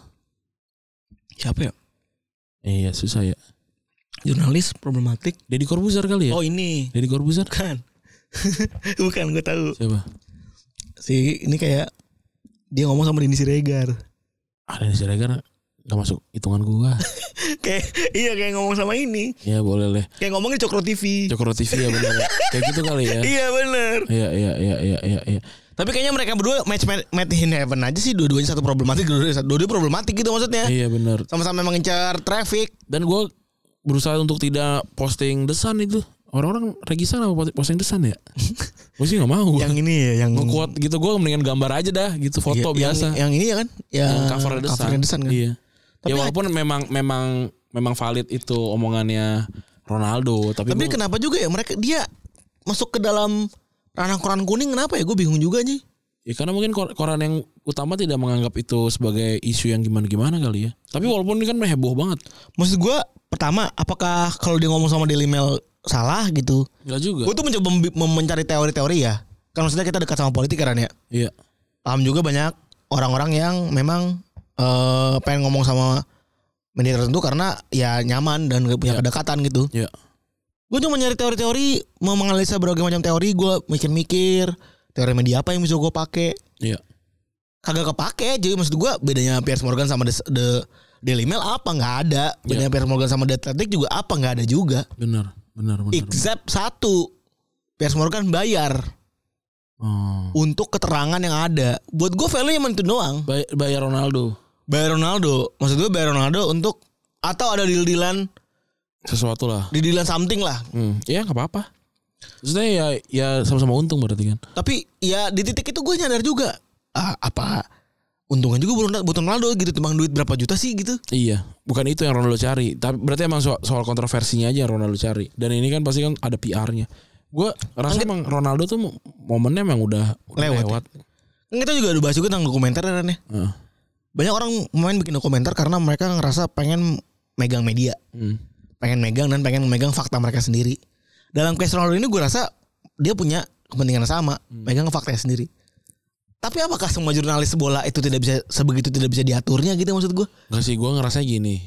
Siapa ya? Iya, susah ya. Jurnalis problematik. Deddy Corbuzier kali ya? Oh ini. Deddy Corbuzier? Bukan. Bukan, gue tahu. Siapa? Si ini kayak dia ngomong sama Denny Siregar. Ah, Denny Siregar gak masuk hitungan gua. Kayak iya kayak ngomong sama ini. Iya boleh lah. Kayak ngomongin Cokro T V. Cokro T V ya benar. Kayak gitu kali ya. Iya benar. Iya iya iya iya iya iya. Tapi kayaknya mereka berdua match made in heaven aja sih, dua-duanya satu problematik, dua-duanya dua problematik gitu maksudnya. Iya benar. Sama-sama mengincar traffic. Dan gua berusaha untuk tidak posting The Sun itu. Orang-orang Regisa apa posting The Sun ya? Gue sih gak mau. Yang ini ya, yang nge-quote gitu, gue mendingan gambar aja dah gitu, foto iya, biasa. Yang, yang ini ya kan? Yang, yang cover The Sun. The Sun kan? Iya. Tapi ya walaupun aja, memang memang memang valid itu omongannya Ronaldo, tapi Tapi gua, kenapa juga ya mereka dia masuk ke dalam ranah koran kuning, kenapa ya? Gue bingung juga nih. Ya karena mungkin koran yang utama tidak menganggap itu sebagai isu yang gimana-gimana kali ya. Tapi walaupun ini kan heboh banget. Maksud gue pertama, apakah kalau dia ngomong sama Daily Mail salah gitu? Enggak juga. Gue tuh mencoba mencari teori-teori ya. Kan maksudnya kita dekat sama politik kan ya. Iya. Paham juga banyak orang-orang yang memang uh, pengen ngomong sama media tertentu karena ya nyaman dan punya ya. kedekatan gitu. Iya. Gue cuma nyari teori-teori, mau menganalisa berbagai macam teori, gue mikir-mikir teori media apa yang bisa gue pakai. Iya. Kagak kepake, jadi maksud gue bedanya Piers Morgan sama The, the Daily Mail apa nggak ada. Bedanya ya. Piers Morgan sama The Athletic juga apa nggak ada juga. Benar, benar, benar. Except benar. Satu, Piers Morgan bayar hmm. untuk keterangan yang ada. Buat gue value yang itu doang. Bay- bayar Ronaldo. Bayar Ronaldo, maksud gue bayar Ronaldo untuk atau ada deal-dealan sesuatu lah. Deal-dealan something lah. Hmm. Ya nggak apa-apa. Maksudnya ya ya sama-sama untung berarti kan. Tapi ya di titik itu gue nyadar juga ah, apa untungnya juga buat Ronaldo gitu, timbang duit berapa juta sih gitu. Iya, bukan itu yang Ronaldo cari. Tapi berarti emang soal, soal kontroversinya aja yang Ronaldo cari. Dan ini kan pasti kan ada P R-nya. Gue rasa kan emang Ronaldo tuh momennya emang udah, udah lewat. lewat. Kan kita juga udah bahas juga tentang dokumenter kan ya. Uh. Banyak orang main bikin dokumenter karena mereka ngerasa pengen megang media. Hmm. Pengen megang dan pengen megang fakta mereka sendiri. Dalam case Ronaldo ini gue rasa dia punya kepentingan sama, hmm. megang faktanya sendiri. Tapi apakah semua jurnalis bola itu tidak bisa sebegitu tidak bisa diaturnya gitu maksud gue? Enggak sih, gue ngerasa gini.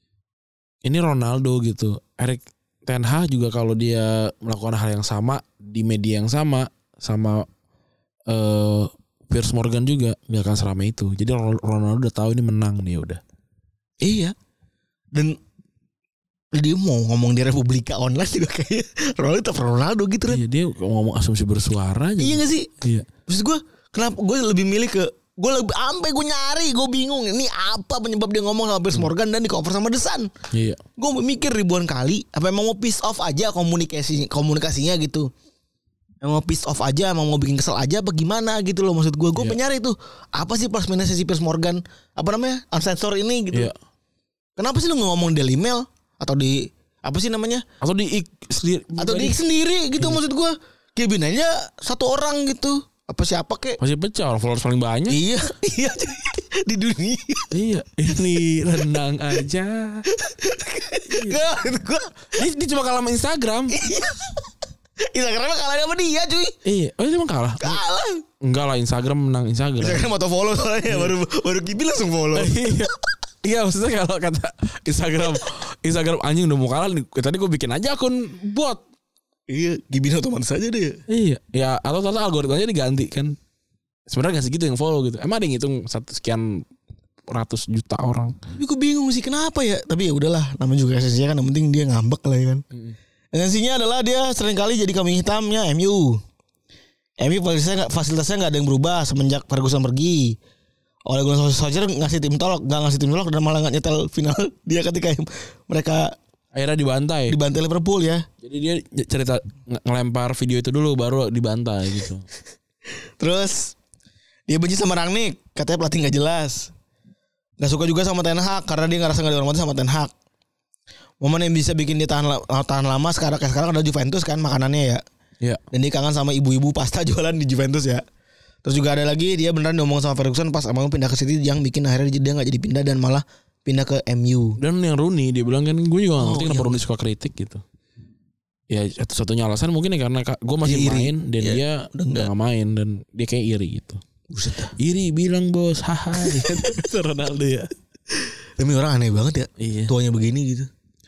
Ini Ronaldo gitu. Erik ten Hag juga kalau dia melakukan hal yang sama di media yang sama sama uh, Piers Morgan juga nggak akan seramai itu. Jadi Ronaldo udah tahu ini menang nih udah. Iya. Dan dia mau ngomong di Republika Online juga kayak Ronaldo tetap Ronaldo gitu kan. Iya, dia ngomong asumsi bersuara aja. Iya gak sih? Iya. Maksud gue kenapa gue lebih milih ke gue lebih sampai gue nyari, gue bingung ini apa penyebab dia ngomong sama Piers Morgan dan di cover sama The Sun. Iya. Gue mikir ribuan kali apa emang mau piss off aja komunikasi komunikasinya gitu. Emang mau piss off aja, emang mau bikin kesel aja apa gimana gitu loh maksud gue. Gue iya. penyari tuh apa sih plus minusnya si Piers Morgan apa namanya unsensor ini gitu. Iya. Kenapa sih lu nggak ngomong di Daily Mail atau di apa sih namanya? Atau di X sendiri, atau di X sendiri gitu iya. maksud gue. Kayak aja satu orang gitu. Apa siapa kek? Masih pecah orang followers paling banyak. Iya, iya di dunia. Iya, ini renang aja. Enggak, itu gua dia, dia cuma kalah sama Instagram. Iya. Instagramnya kalah sama dia, cuy. Iya, oh dia emang kalah. Kalah. Enggak lah, Instagram menang Instagram. Instagram auto follow soalnya, baru baru Gibi langsung follow. Iya. Iya, maksudnya kalau kata Instagram Instagram anjing udah mau kalah nih. Tadi gue bikin aja akun bot. Iya, Gibin otomatis aja deh. Iya, ya atau atau algoritmanya diganti kan. Sebenarnya nggak segitu yang follow gitu. Emang ada yang hitung satu sekian ratus juta orang. Tapi gue bingung sih kenapa ya. Tapi ya udahlah, namanya juga esensinya kan. Yang penting dia ngambek lah ya kan. Mm. Esensinya adalah dia seringkali jadi kambing hitamnya M U. M U fasilitasnya nggak fasilitasnya nggak ada yang berubah semenjak Ferguson pergi. Oleh Gunnar Solskjaer ngasih tim tolok, nggak ngasih tim tolok dan malah nggak nyetel final dia ketika mereka akhirnya dibantai. Dibantai Liverpool ya. Jadi dia cerita ngelempar video itu dulu baru dibantai gitu. Terus dia benci sama Rangnick, katanya pelatih nggak jelas. Gak suka juga sama Ten Hag karena dia ngerasa nggak dihormati sama Ten Hag. Momen yang bisa bikin dia tahan tahan lama sekarang kayak sekarang ada Juventus kan makanannya ya. Iya. Dan dia kangen sama ibu-ibu pasta jualan di Juventus ya. Terus juga ada lagi dia beneran ngomong sama Ferguson pas emang pindah ke City yang bikin akhirnya dia nggak jadi pindah dan malah pindah ke M U. Dan yang Rooney dia bilang kan gue juga gak ngerti oh, kenapa iya. Rooney suka kritik gitu. Ya satu-satunya alasan mungkin ya karena gue masih iri. main dan ya, dia udah gak main dan dia kayak iri gitu. Buset. Iri bilang bos haha. Ronaldo ya. Tapi orang aneh banget ya. Iya. Tuanya begini gitu.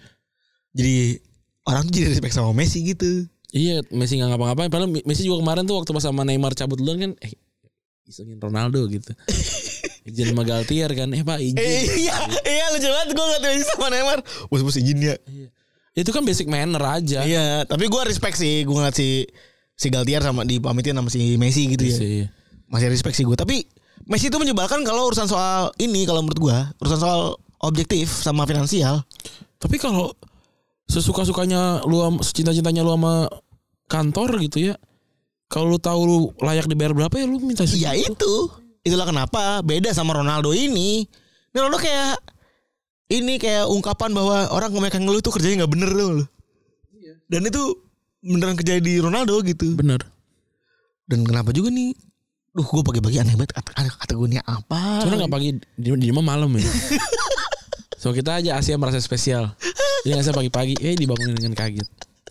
Jadi orang tuh jadi respect sama Messi gitu. Iya, Messi gak ngapa-ngapain. Padahal Messi juga kemarin tuh waktu pas sama Neymar cabut duluan kan eh isengin Ronaldo gitu. Izin sama Galtier kan. Eh pak izin. Eh, iya iya lucu banget gue gak tahu sama Neymar. Bos-bos izin ya. Iya. Itu kan basic manner aja. Iya. Tapi gue respect sih. Gue ngeliat si si Galtier sama dipamitin sama si Messi gitu ya. Messi. Masih respect sih gue. Tapi Messi itu menyebalkan kalau urusan soal ini. Kalau menurut gue urusan soal objektif sama finansial. Tapi kalau sesuka-sukanya lu, secinta-cintanya lu sama kantor gitu ya. Kalau lu tahu lu layak dibayar berapa ya lu minta segitu. Iya itu. Itulah kenapa beda sama Ronaldo ini. Ini Ronaldo kayak ini kayak ungkapan bahwa orang kebanyakan ngeluh tuh kerjanya nggak bener loh. Iya. Dan itu beneran kerja di Ronaldo gitu. Bener. Dan kenapa juga nih? Duh, gue pagi-pagi aneh banget kata, kata gue nih apa? Soalnya nggak pagi di di malam ya. So kita aja Asia merasa spesial. Jadi nggak usah pagi-pagi, eh dibangunin dengan kaget.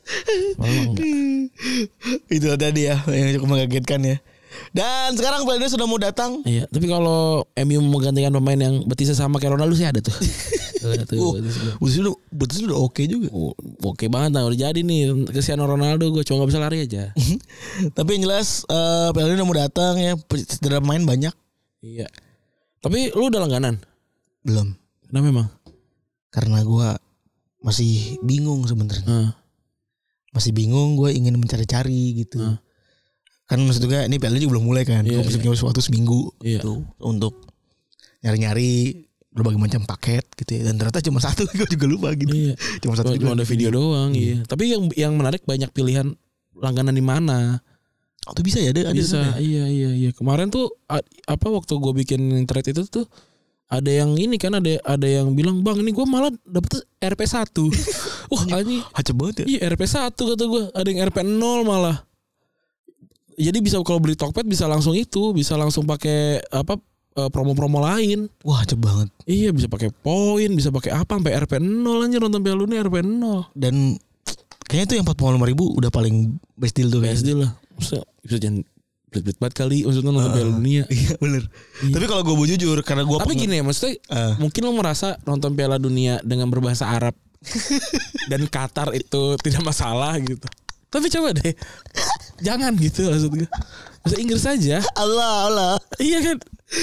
Itu tadi ya yang cukup mengagetkan ya. Dan sekarang Piala sudah mau datang. Iya, tapi kalau M U mau menggantikan pemain yang betisnya sama kayak Ronaldo sih ada tuh. tuh betis udah betis udah oke juga. Oh, oke banget nah, udah jadi nih Cristiano Ronaldo gue cuma gak bisa lari aja. Tapi yang jelas uh, Piala udah mau datang ya, cedera pemain banyak. Iya. Tapi lu udah langganan? Belum. Kenapa memang? Karena gue masih bingung sebenarnya. Uh. Masih bingung, gue ingin mencari-cari gitu. Uh. Kan maksud gue ini Piala juga belum mulai kan. Yeah, gue bisa punya yeah. waktu seminggu yeah. gitu untuk nyari-nyari berbagai macam paket gitu ya. Dan ternyata cuma satu, gue juga lupa gitu. Yeah. Cuma satu. Cuma ada video doang. Iya. Yeah. Tapi yang yang menarik banyak pilihan langganan di mana. Oh, tuh bisa ya ada, ada bisa ada. iya iya iya kemarin tuh apa waktu gue bikin thread itu tuh ada yang ini kan ada ada yang bilang bang ini gue malah dapet R P satu. Wah ini hacep banget ya. Iya R P satu kata gue, ada yang R P nol malah. Jadi bisa kalau beli Tokped bisa langsung itu, bisa langsung pakai apa promo-promo lain. Wah hacep banget. Iya bisa pakai poin, bisa pakai apa sampai R P nol anjir, nonton Piala Dunia R P nol. Dan kayaknya itu yang empat puluh lima ribu udah paling best deal tuh. Best deal lah. Bisa bisa jangan belit-belit banget kali maksudnya nonton Piala uh, Dunia. Iya bener. Iya. Tapi kalau gue mau jujur karena gue tapi gini ya maksudnya uh. mungkin lo merasa nonton Piala Dunia dengan berbahasa Arab dan Qatar itu tidak masalah gitu. Tapi coba deh jangan gitu maksud gue. Bahasa Inggris saja. Allah Allah. Iya kan.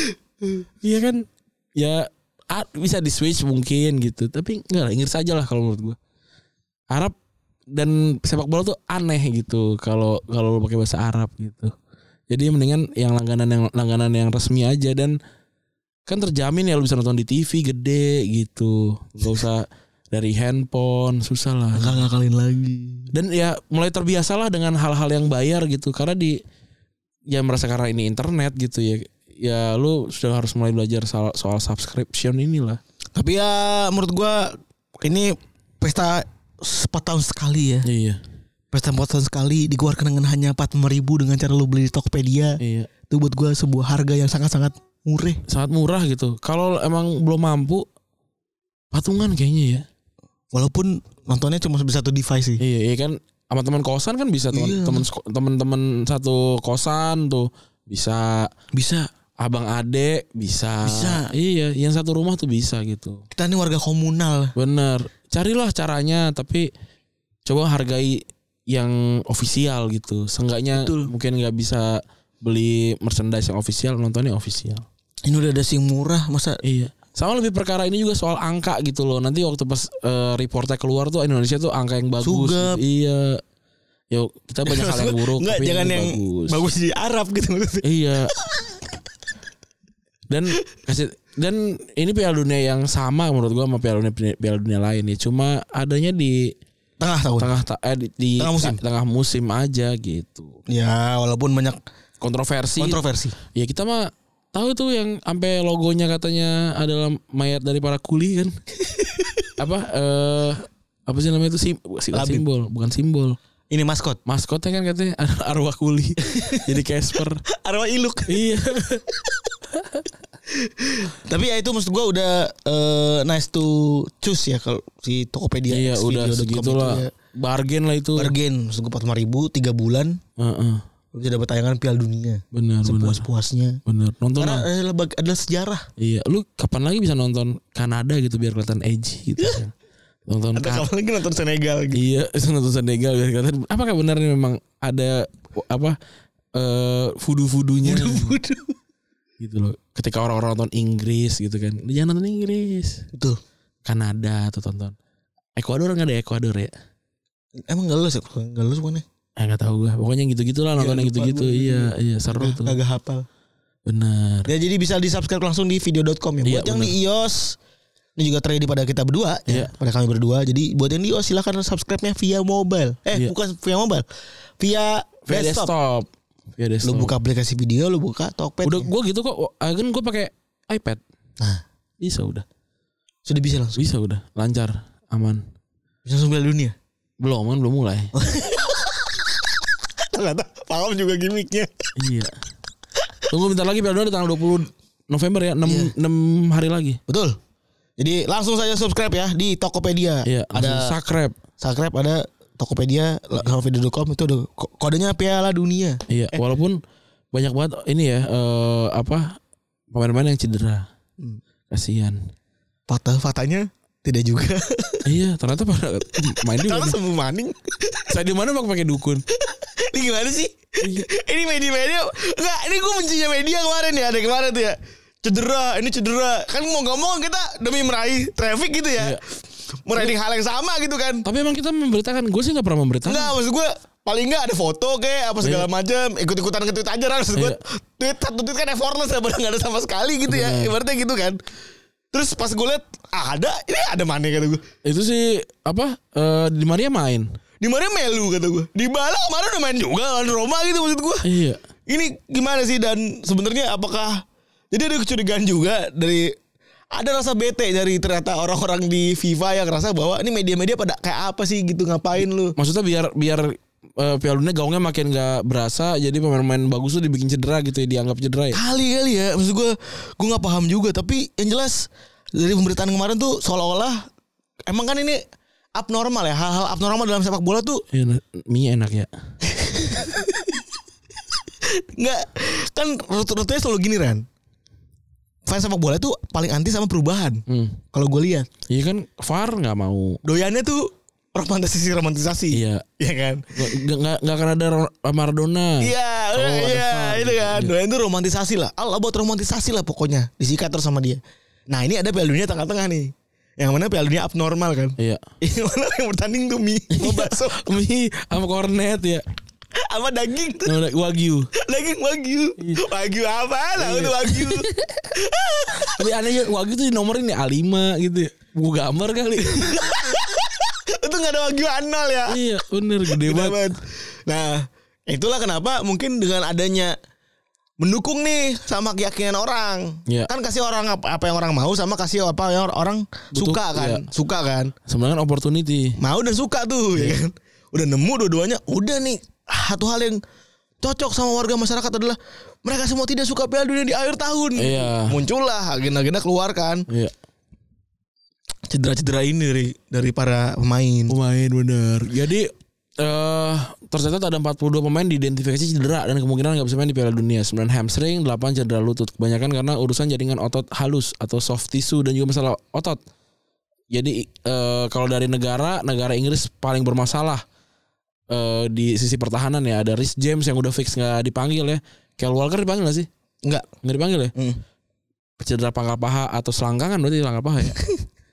Iya kan. Ya bisa di switch mungkin gitu. Tapi enggak lah Inggris saja lah kalau menurut gue. Arab dan sepak bola tuh aneh gitu kalau kalau pakai bahasa Arab gitu. Jadi mendingan yang langganan yang langganan yang resmi aja dan kan terjamin ya lu bisa nonton di T V gede gitu. Enggak usah dari handphone, susah lah. Enggak ngakalin lagi. Dan ya mulai terbiasalah dengan hal-hal yang bayar gitu karena di ya merasa karena ini internet gitu ya. Ya lu sudah harus mulai belajar soal, soal subscription inilah. Tapi ya menurut gua ini pesta empat tahun sekali ya. Iya. Pesta empat tahun sekali dikeluarkan dengan hanya empat puluh lima ribu dengan cara lu beli di Tokopedia. Iya. Itu buat gue sebuah harga yang sangat-sangat murah. Sangat murah gitu. Kalau emang belum mampu patungan kayaknya ya. Walaupun nontonnya cuma satu device sih. Iya, iya kan sama teman kosan kan bisa teman iya. teman teman-teman satu kosan tuh bisa bisa abang adek bisa. Bisa. Iya, yang satu rumah tuh bisa gitu. Kita ini warga komunal. Bener. Carilah caranya tapi coba hargai yang ofisial gitu. Seenggaknya betul. Mungkin nggak bisa beli merchandise yang ofisial, nontonnya ofisial. Ini udah ada sing murah masa. Iya. Sama lebih perkara ini juga soal angka gitu loh. Nanti waktu pas uh, reportnya keluar tuh Indonesia tuh angka yang bagus. Sugap. Iya. Yo kita banyak hal yang buruk. Nggak, tapi jangan yang bagus. bagus di Arab gitu. Iya. Dan kasih dan ini Piala Dunia yang sama menurut gua sama Piala Dunia Piala Dunia lain ya. Cuma adanya di tengah tahun. Tengah eh, di, di tengah musim. Tengah musim aja gitu. Ya, walaupun banyak kontroversi. Kontroversi. Ya kita mah tahu tuh yang sampai logonya katanya adalah mayat dari para kuli kan. Apa eh apa sih namanya itu sim, simbol, bukan simbol. Ini maskot. Maskotnya kan katanya arwah kuli. Jadi Casper. Arwah iluk. Iya. Tapi ya itu maksud gue udah uh, nice to choose ya kalau si Tokopedia. Iya udah segitulah. Ya. Bargain lah itu. Bargain. Maksud gue empat puluh lima ribu tiga bulan. Heeh. Uh-uh. Bisa dapat tayangan Piala Dunia. Benar. Sepuas-puasnya. Benar. Nonton. Karena adalah, adalah sejarah. Iya. Lu kapan lagi bisa nonton Kanada gitu biar kelihatan edgy gitu kan. Nonton ada kapan lagi nonton Senegal gitu. Iya, nonton Senegal biar kelihatan. Apakah benar nih memang ada apa uh, voodoo-voodoonya? Voodoo-voodoo. Gitu loh. Ketika orang-orang nonton Inggris gitu kan. Jangan nonton Inggris. Betul. Kanada tuh tonton. Ekuador enggak ada Ekuador ya? Emang enggak lulus ya? Enggak lulus mana? Eh enggak tahu gua. Pokoknya gitu-gitulah nonton yang gitu-gitu. Iya, iya seru tuh. Kagak hafal. Benar. Ya jadi bisa di-subscribe langsung di video dot com ya. Buat iya, yang bener. Di iOS ini juga terjadi pada kita berdua ya, yeah. Pada kami berdua. Jadi buat yang di iOS silakan subscribe-nya via mobile. Eh, yeah. Bukan via mobile. Via, via desktop. desktop. Via desktop. Lu buka aplikasi video, lu buka Tokped. Udah gua gitu kok. Kan gua pakai iPad. Nah, bisa udah. Sudah bisa langsung. Bisa udah, lancar, aman. Bisa langsung Piala Dunia. Belum, kan belum mulai. Ternyata paham juga gimmicknya. Iya. Tunggu bentar lagi Piala Dunia tanggal dua puluh November ya, enam, yeah. enam hari lagi. Betul. Jadi langsung saja subscribe ya di Tokopedia. Iya, ada subscribe. Subscribe ada Tokopedia sama video dot com itu ada kodenya Piala Dunia. Iya, eh. Walaupun banyak banget ini ya uh, apa pemain-pemain yang cedera. Hmm. Kasihan. Fakta-faktanya tidak juga. Iya, ternyata pada main juga. Ternyata sembuh maning. Saya di mana pakai dukun. Ini gimana sih? Iya. Ini media-media enggak, ini gue bencinya media kemarin ya, ada kemarin tuh ya. Cedera, ini cedera. Kan mau gak mau kita demi meraih traffic gitu ya. Iya. Meraih hal yang sama gitu kan. Tapi emang kita memberitakan. Gue sih gak pernah memberitakan. Enggak, maksud gue paling gak ada foto kayak apa segala iya. macam. Ikut-ikutan nge-tweet aja kan. Maksud gue iya. tweet satu tweet kan effortless ya. Padahal gak ada sama sekali gitu ya. Bener. Ibaratnya gitu kan. Terus pas gue liat ah, ada, ini ada mana kata gue. Itu sih apa uh, Di Maria main. Di Maria melu kata gue. Dybala kemarin udah main juga lawan Roma gitu maksud gue. Iya. Ini gimana sih dan sebenarnya apakah jadi ada kecurigaan juga dari ada rasa bete dari ternyata orang-orang di FIFA yang ngerasa bahwa ini media-media pada kayak apa sih gitu, ngapain lu? Maksudnya biar biar uh, Piala Dunia gaungnya makin gak berasa, jadi pemain-pemain bagus tuh dibikin cedera gitu ya, dianggap cedera ya. Kali-kali ya, maksud gue gue nggak paham juga, tapi yang jelas dari pemberitaan kemarin tuh seolah-olah emang kan ini abnormal ya, hal-hal abnormal dalam sepak bola tuh. Ya, mie enak ya. Nggak, kan rute-rutenya selalu gini Ran. Fans sepak bola tuh paling anti sama perubahan. Hmm. Kalau gue lihat. Iya kan V A R nggak mau. Doyannya tuh romantisasi romantisasi. Iya. Iya kan. Nggak nggak akan ada Maradona. Iya. Oh, iya itu kan. Iya. Doyan tuh romantisasi lah. Allah buat romantisasi lah pokoknya. Disikat terus sama dia. Nah ini ada Piala Dunia tengah-tengah nih. Yang mana Piala Dunia abnormal kan. Iya. Yang mana yang bertanding tuh mie. Mau bakso. Mie sama kornet ya. Sama daging tuh. No, wagyu. Daging wagyu. Wagyu apa lah itu wagyu. Tapi anehnya wagyu tuh dinomorin ya A lima gitu ya. Buku gambar kali. Itu gak ada wagyu anal ya. Iya bener gede banget. Nah itulah kenapa mungkin dengan adanya mendukung nih sama keyakinan orang ya. Kan kasih orang apa, apa yang orang mau sama kasih apa yang orang butuh, suka kan ya. Suka kan sebenarnya opportunity. Mau dan suka tuh ya. Ya kan. Udah nemu dua-duanya. Udah nih satu hal yang cocok sama warga masyarakat adalah mereka semua tidak suka Piala Dunia di akhir tahun. Iya. Muncullah agenda-agenda keluar kan. Iya. Cedera-cedera ini dari dari para pemain. Pemain bener. Jadi uh, tercatat ada empat puluh dua pemain diidentifikasi cedera dan kemungkinan nggak bisa main di Piala Dunia. sembilan hamstring, delapan cedera lutut. Kebanyakan karena urusan jaringan otot halus atau soft tissue dan juga masalah otot. Jadi uh, kalau dari negara, negara Inggris paling bermasalah. Uh, di sisi pertahanan ya ada Reece James yang udah fix nggak dipanggil ya. Kyle Walker dipanggil nggak sih? Nggak, nggak dipanggil ya. Mm. Cedera pangkal paha atau selangkangan berarti pangkal paha ya.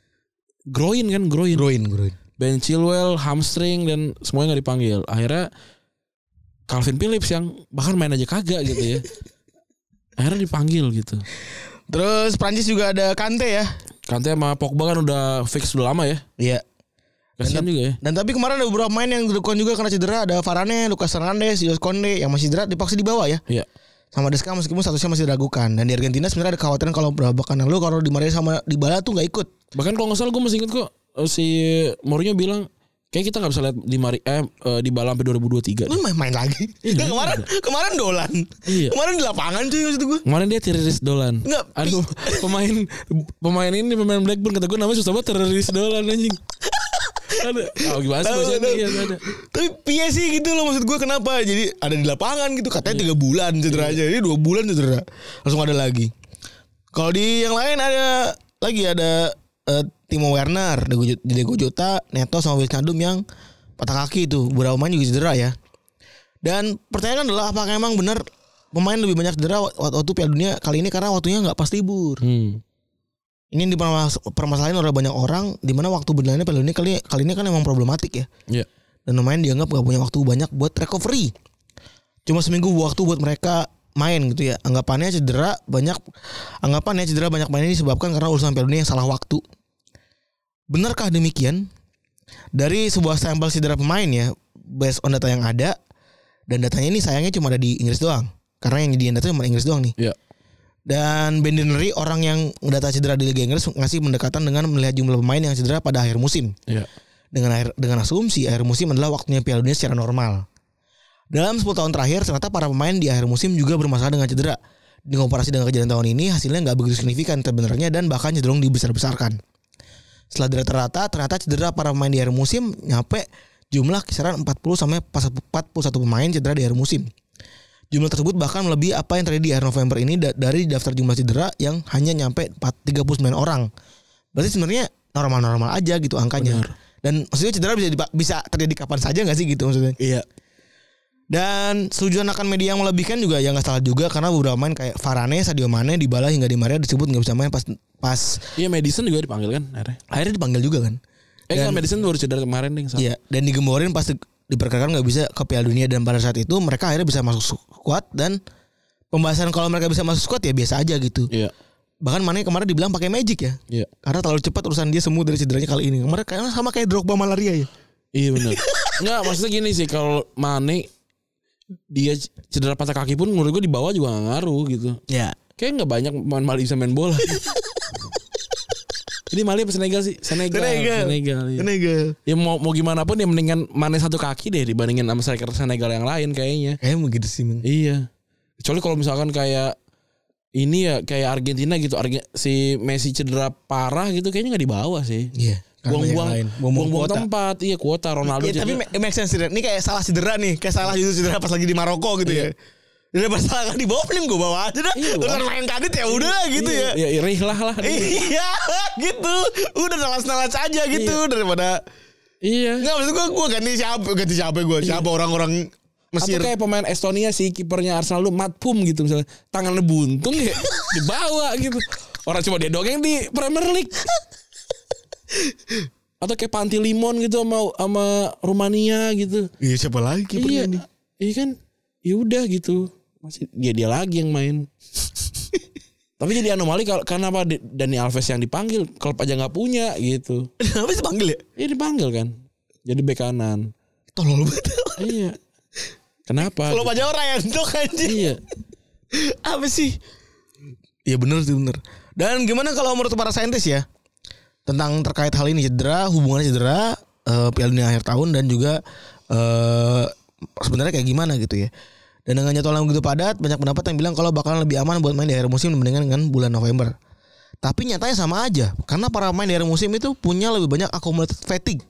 groin kan groin. Groin groin. Ben Chilwell hamstring dan semuanya nggak dipanggil. Akhirnya Calvin Phillips yang bahkan main aja kagak gitu ya. Akhirnya dipanggil gitu. Terus Prancis juga ada Kante ya. Kante sama Pogba kan udah fix udah lama ya. Iya. Kasian juga ya. Dan tapi kemarin ada beberapa pemain yang dilakukan juga karena cedera. Ada Varane, Lucas Hernandez, Jules Koundé yang masih cedera dipaksa dibawa ya. Iya. Sama Desca meskipun statusnya masih diragukan. Dan di Argentina sebenarnya ada kekhawatiran kalau babak lalu kalau Di Maria sama Dybala tuh nggak ikut. Bahkan kalau nggak salah gue masih inget kok si Mourinho bilang kayak kita nggak bisa lihat Di Maria eh, Dybala sampai dua ribu dua puluh tiga. Lu main-main lagi. Iya, kemarin ada. Kemarin Dolan. Iya. Kemarin di lapangan cuy maksud gue. Kemarin dia teroris Dolan. Enggak. Aduh, pemain pemain ini pemain Blackburn kata gue namanya susah banget teroris Dolan anjing. Ada. Oh gimana sih bahasanya? Iya, ada. Tapi piye sih gitu loh maksud gue kenapa? Jadi ada di lapangan gitu katanya tiga bulan cedera aja. Jadi dua bulan cedera. Langsung ada lagi. Kalau di yang lain ada lagi ada uh, Timo Werner, Diego Jota, Neto sama Wijnaldum yang patah kaki itu. Beberapa pemain juga cedera ya. Dan pertanyaan adalah apakah emang benar pemain lebih banyak cedera waktu Piala Dunia kali ini karena waktunya nggak pas libur. Hmm. Ini di permasalahan oleh banyak orang di mana waktu berjalannya Piala Dunia kali kali ini kan emang problematik ya. Iya. Yeah. Dan pemain dianggap gak punya waktu banyak buat recovery. Cuma seminggu waktu buat mereka main gitu ya. Anggapannya cedera banyak anggapannya cedera banyak main ini disebabkan karena urusan Piala Dunia yang salah waktu. Benarkah demikian? Dari sebuah sampel cedera pemain ya, based on data yang ada dan datanya ini sayangnya cuma ada di Inggris doang. Karena yang nyediain data cuma Inggris doang nih. Iya. Yeah. Dan Ben Dinnery orang yang data cedera di Liga Inggris ngasih pendekatan dengan melihat jumlah pemain yang cedera pada akhir musim. Yeah. Dengan akhir, dengan asumsi akhir musim adalah waktunya Piala Dunia secara normal. Dalam sepuluh tahun terakhir ternyata para pemain di akhir musim juga bermasalah dengan cedera. Dikomparasi dengan kejadian tahun ini hasilnya nggak begitu signifikan sebenarnya dan bahkan cenderung dibesar-besarkan. Setelah dari rata ternyata cedera para pemain di akhir musim nyampe jumlah kisaran empat puluh sampai empat puluh satu pemain cedera di akhir musim. Jumlah tersebut bahkan melebihi apa yang terjadi di akhir November ini dari daftar jumlah cedera yang hanya nyampe tiga puluh sembilan orang. Berarti sebenarnya normal-normal aja gitu angkanya. Benar. Dan maksudnya cedera bisa bisa terjadi kapan saja nggak sih gitu maksudnya? Iya. Dan setujuan akan media yang melebihkan juga ya nggak salah juga karena beberapa main kayak Varane, Sadio Mane, Dybala hingga Di Maria disebut nggak bisa main pas pas. Iya Madison juga dipanggil kan akhirnya. Akhirnya dipanggil juga kan. Eh kan Madison baru cedera kemarin nih. Iya. Dan digemborin pas diperkirakan nggak bisa ke Piala Dunia dan pada saat itu mereka akhirnya bisa masuk squad dan pembahasan kalau mereka bisa masuk squad ya biasa aja gitu. Iya. Bahkan Mane kemarin dibilang pakai magic ya. Iya. Karena terlalu cepat urusan dia sembuh dari cederanya kali ini. Kemarin kayaknya sama kayak Drogba malaria ya. Iya benar. Enggak, maksudnya gini sih, kalau Mane dia cedera patah kaki pun menurut gue di bawah juga gak ngaruh gitu. Ya. Kayak gak banyak pemain Mali bisa main bola. Jadi Mali apa Senegal sih? Senegal. Senegal. Senegal. Ya. Senegal. Ya mau mau gimana pun ya mendingan Mane satu kaki deh dibandingin sama striker Senegal yang lain kayaknya. Kayaknya begitu sih, Bang. Iya. Kecuali kalau misalkan kayak ini ya kayak Argentina gitu, Arge- si Messi cedera parah gitu kayaknya nggak dibawa sih. Iya. Buang-buang, buang-buang tempat, iya kuota Ronaldo. Ya, tapi make sense sih. Ini kayak salah cedera nih, kayak salah itu cedera pas lagi di Maroko gitu iya. ya. Udah pas salah di bawah paling gue bawa aja dah. Iya, udah main kadit ya udah lah gitu iya, ya. Iya, irih lah lah. Iya, gitu. Udah nalas-nalas aja gitu iya. daripada. Iya. Enggak maksud gue gue ganti siapa, ganti siapa gue? Siapa iya. orang-orang Mesir. Atau kayak pemain Estonia sih, kipernya Arsenal lu Matpum gitu misalnya. Tangannya buntung ya dibawa gitu. Orang cuma dia doang yang di Premier League. Atau kayak Panti Limon gitu sama sama Rumania gitu. Iya, siapa lagi kipernya iya, nih? Iya kan? Ya udah gitu. Masih dia dia lagi yang main. Tapi jadi anomali kalau karena apa Dani Alves yang dipanggil, klub aja nggak punya gitu. Kenapa dipanggil ya? Iya dipanggil kan. Jadi bek kanan. Tolol banget. Iya. Kenapa? Kalau aja orang yang dok aja. Iya. Apa sih? Iya benar sih benar. Dan gimana kalau menurut para saintis ya tentang terkait hal ini, cedera, hubungannya cedera, uh, Piala Dunia akhir tahun dan juga uh, sebenarnya kayak gimana gitu ya. Dan dengan jadwal yang begitu padat, banyak pendapat yang bilang kalau bakalan lebih aman buat main di akhir musim dibandingkan dengan bulan November. Tapi nyatanya sama aja, karena para pemain di akhir musim itu punya lebih banyak accumulated fatigue.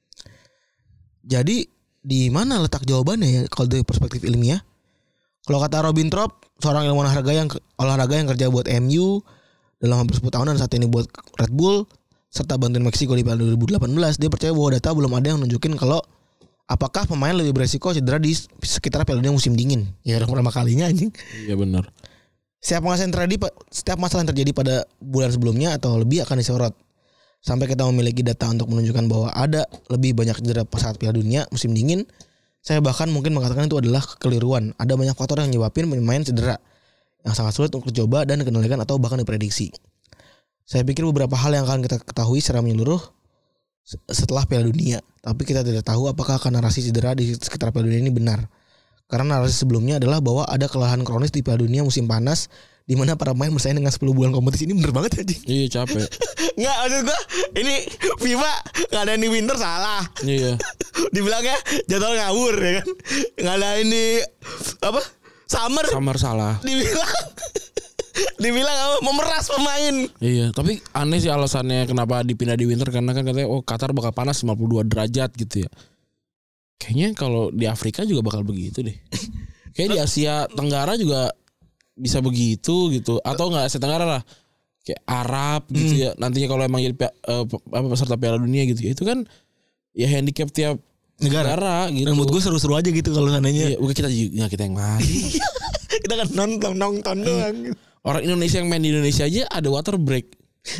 Jadi di mana letak jawabannya ya kalau dari perspektif ilmiah? Kalau kata Robin Trop, seorang ilmuwan olahraga yang olahraga yang kerja buat M U dalam hampir sepuluh tahunan saat ini buat Red Bull serta bantuin Meksiko di Piala dua ribu delapan belas, dia percaya bahwa data belum ada yang nunjukin kalau apakah pemain lebih beresiko cedera di sekitar Piala Dunia musim dingin. Ya udah pertama kalinya anjing. Iya benar. Setiap masalah yang terjadi, setiap masalah yang terjadi pada bulan sebelumnya atau lebih akan disorot. Sampai kita memiliki data untuk menunjukkan bahwa ada lebih banyak cedera saat Piala Dunia musim dingin. Saya bahkan mungkin mengatakan itu adalah kekeliruan. Ada banyak faktor yang menyebabkan pemain cedera yang sangat sulit untuk dicoba dan dikendalikan atau bahkan diprediksi. Saya pikir beberapa hal yang akan kita ketahui secara menyeluruh setelah Piala Dunia. Tapi kita tidak tahu apakah akan narasi cedera di sekitar Piala Dunia ini benar. Karena narasi sebelumnya adalah bahwa ada kelelahan kronis di Piala Dunia musim panas di mana para pemain bersaing dengan sepuluh bulan kompetisi. Ini bener banget anjing. Iya capek. Enggak, maksud gua ini FIFA enggak ada di winter salah. Iya. Dibilangnya jadwal ngawur ya kan. Enggak ada ini apa? Summer. Summer salah. Dibilang Dibilang apa? Memeras pemain. Iya, tapi aneh sih alasannya kenapa dipindah di winter karena kan katanya oh Qatar bakal panas lima puluh dua derajat gitu ya. Kayaknya kalau di Afrika juga bakal begitu deh. Kayak di Asia Tenggara juga bisa begitu gitu atau enggak Asia Tenggara lah. Kayak Arab gitu hmm. ya. Nantinya kalau emang jadi uh, apa peserta Piala Dunia gitu ya. Itu kan ya handicap tiap negara, negara gitu. Menurut gue seru-seru aja gitu kalau seandainya. Iya, bukan kita juga kita yang main. Kita kan nonton nonton doang. Orang Indonesia yang main di Indonesia aja ada water break.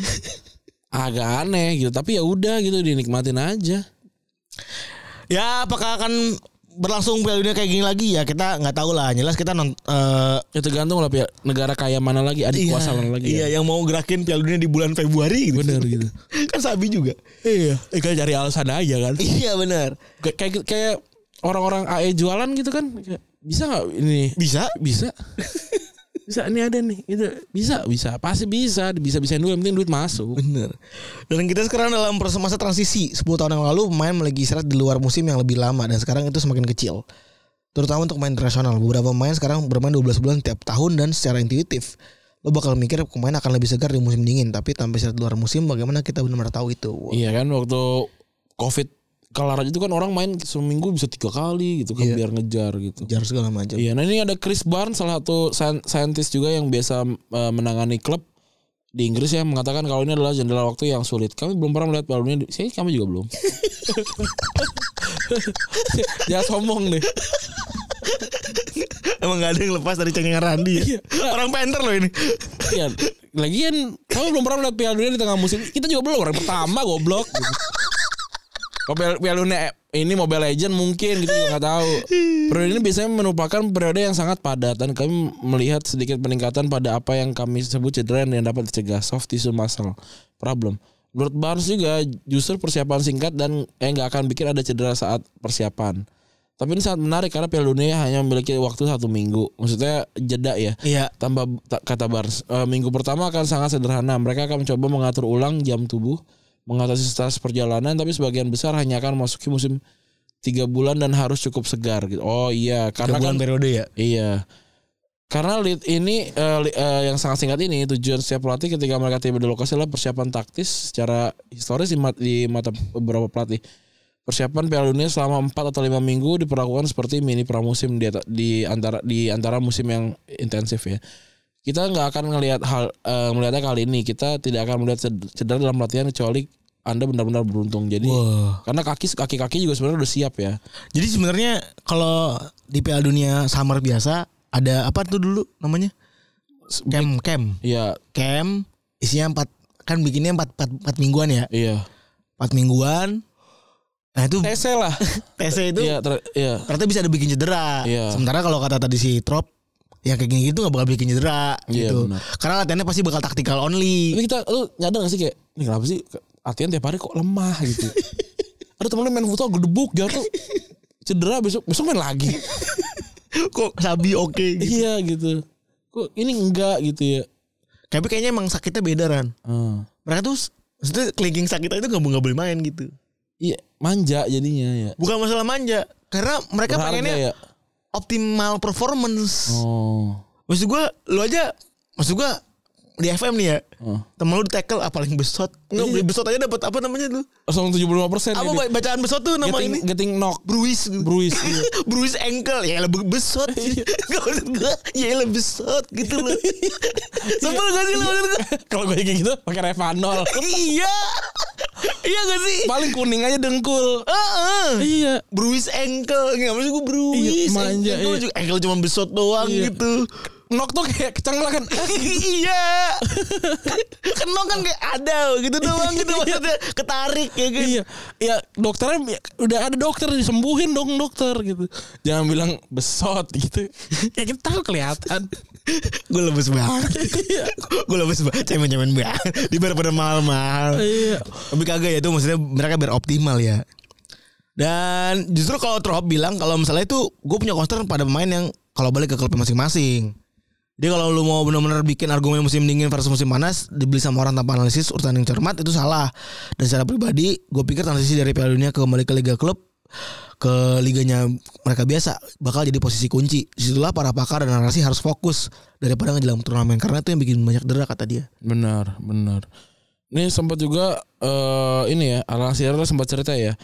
Agak aneh gitu, tapi ya udah gitu dinikmatin aja. Ya apakah akan berlangsung Piala Dunia kayak gini lagi ya kita nggak tahu lah. Jelas kita non, uh, ya tergantung lah ya negara kaya mana lagi, adik iya, kuasa mana lagi. Iya, ya. Yang mau gerakin Piala Dunia di bulan Februari gitu. Bener gitu. Kan sabi juga. Iya, eh, kan cari alasan aja kan. Iya benar. Kayak kayak orang-orang A E jualan gitu kan. Bisa nggak ini? Bisa, bisa. Bisa ini ada nih itu bisa bisa pasti bisa bisa bisain dulu yang penting duit masuk. Bener. Dan kita sekarang dalam masa transisi sepuluh tahun yang lalu pemain memiliki istirahat di luar musim yang lebih lama dan sekarang itu semakin kecil terutama untuk pemain internasional. Beberapa pemain sekarang bermain dua belas bulan tiap tahun dan secara intuitif lo bakal mikir pemain akan lebih segar di musim dingin tapi tanpa istirahat di luar musim bagaimana kita benar-benar tahu itu. Wow. Iya kan waktu Covid kelar aja itu kan orang main seminggu bisa tiga kali gitu kan, yeah. biar ngejar gitu. Ngejar segala macam. Iya, nah ini ada Chris Barnes salah satu saintis juga yang biasa uh, menangani klub di Inggris ya mengatakan kalau ini adalah jendela waktu yang sulit. Kami belum pernah melihat Piala Dunia. Sih kami juga belum. Jangan sombong deh. Emang gak ada yang lepas dari cengengan Randy ya? Orang Panther loh ini. Iya. Lagian kami belum pernah melihat Piala Dunia di tengah musim. Kita juga belum, orang pertama goblok gitu. Kalau Piala Dunia ini Mobile Legends mungkin gitu juga nggak tahu. Periode ini biasanya merupakan periode yang sangat padat dan kami melihat sedikit peningkatan pada apa yang kami sebut cedera yang dapat dicegah soft tissue muscle problem. Menurut Barnes juga justru persiapan singkat dan eh nggak akan bikin ada cedera saat persiapan. Tapi ini sangat menarik karena Piala Dunia hanya memiliki waktu satu minggu. Maksudnya jeda ya. Iya. Tambah kata Barnes, e, minggu pertama akan sangat sederhana. Mereka akan mencoba mengatur ulang jam tubuh, mengatasi stres perjalanan, tapi sebagian besar hanya akan memasuki musim tiga bulan dan harus cukup segar gitu. Oh iya, karena bulan kan periode ya. Iya. Karena lead ini uh, uh, yang sangat singkat ini tujuan setiap pelatih ketika mereka tiba di lokasi adalah persiapan taktis secara historis di, mat, di mata beberapa pelatih. Persiapan Piala Dunia selama empat atau lima minggu diperlakukan seperti mini pramusim di, di antara di antara musim yang intensif ya. Kita nggak akan melihat hal uh, melihatnya kali ini. Kita tidak akan melihat cedera dalam latihan kecuali Anda benar-benar beruntung. Jadi wow. Karena kaki kaki-kaki juga sebenarnya udah siap ya. Jadi sebenarnya kalau di Piala Dunia summer biasa ada apa tuh dulu namanya? Camp, camp. Iya. Camp isinya empat kan bikinnya empat, empat, empat mingguan ya. Iya. Empat mingguan. Nah itu T C lah. T C itu. Iya. Ter- iya. Ternyata bisa ada bikin cedera. Iya. Sementara kalau kata tadi si Trop, ya kayak gini gitu nggak bakal bikin cedera. Iya, gitu. Benar. Karena latihannya pasti bakal taktikal only. Tapi kita, lu nyadar gak sih kayak, ini kenapa sih latihan tiap hari kok lemah gitu? Ada temen main futsal gedebuk jatuh, cedera besok besok main lagi. Kok Sabi oke okay, gitu. Iya gitu. Kok ini enggak gitu ya. Tapi kayaknya emang sakitnya beda Ran. Hmm. Mereka tuh maksudnya kelingking sakitnya itu gak, gak boleh main gitu. Iya manja jadinya ya. Bukan masalah manja. Karena mereka Berharga pengennya ya? Optimal performance. Oh. Maksud gue lu aja. Maksud gue di F M nih ya. Oh. Temen lu di tackle apa paling besot. Enggak beli besot aja dapat apa namanya tuh? Langsung tujuh puluh lima persen. Apa gitu. Bacaan besot tuh nama getting, ini? Getting knock. Bruise. Bruise. Iya. Bruise ankle. Ya lebih besot. Gak maksud gue. Ya lebih besot gitu loh. Sebel gak sih lo maksud gue? Kalau gue kayak gitu pakai Revanol. Iya. Iya gak sih? Paling kuning aja dengkul. Uh-uh. Iya. Bruise ankle. Gak maksud gue bruise. Iya, manja, ankle, iya. juga, ankle cuma besot doang iya. gitu. Nok tuh kayak kecenglakan. Iya. Kenok kan kayak ada gitu doang gitu maksudnya ketarik ya kan. Iya. Ya dokternya udah ada dokter disembuhin dong dokter gitu. Jangan bilang besot gitu. Ya kita tahu kelihatan. Gue lemes banget. Gue lemes banget. Cemen-cemen banget. Di pada mahal-mahal. Iya. Tapi kagak ya itu maksudnya mereka biar optimal ya. Dan justru kalau Trop bilang kalau misalnya itu gue punya concern pada pemain yang kalau balik ke klub masing-masing. Jadi kalau lu mau benar-benar bikin argumen musim dingin versus musim panas dibeli sama orang tanpa analisis urutan yang cermat itu salah. Dan secara pribadi gue pikir transisi dari Piala Dunia ke kembali ke Liga Klub ke liganya mereka biasa bakal jadi posisi kunci. Disitulah para pakar dan narasi harus fokus daripada ngejelang turnamen karena itu yang bikin banyak dera kata dia. Benar, benar. Ini sempat juga uh, ini ya Alan Shearer sempat cerita ya.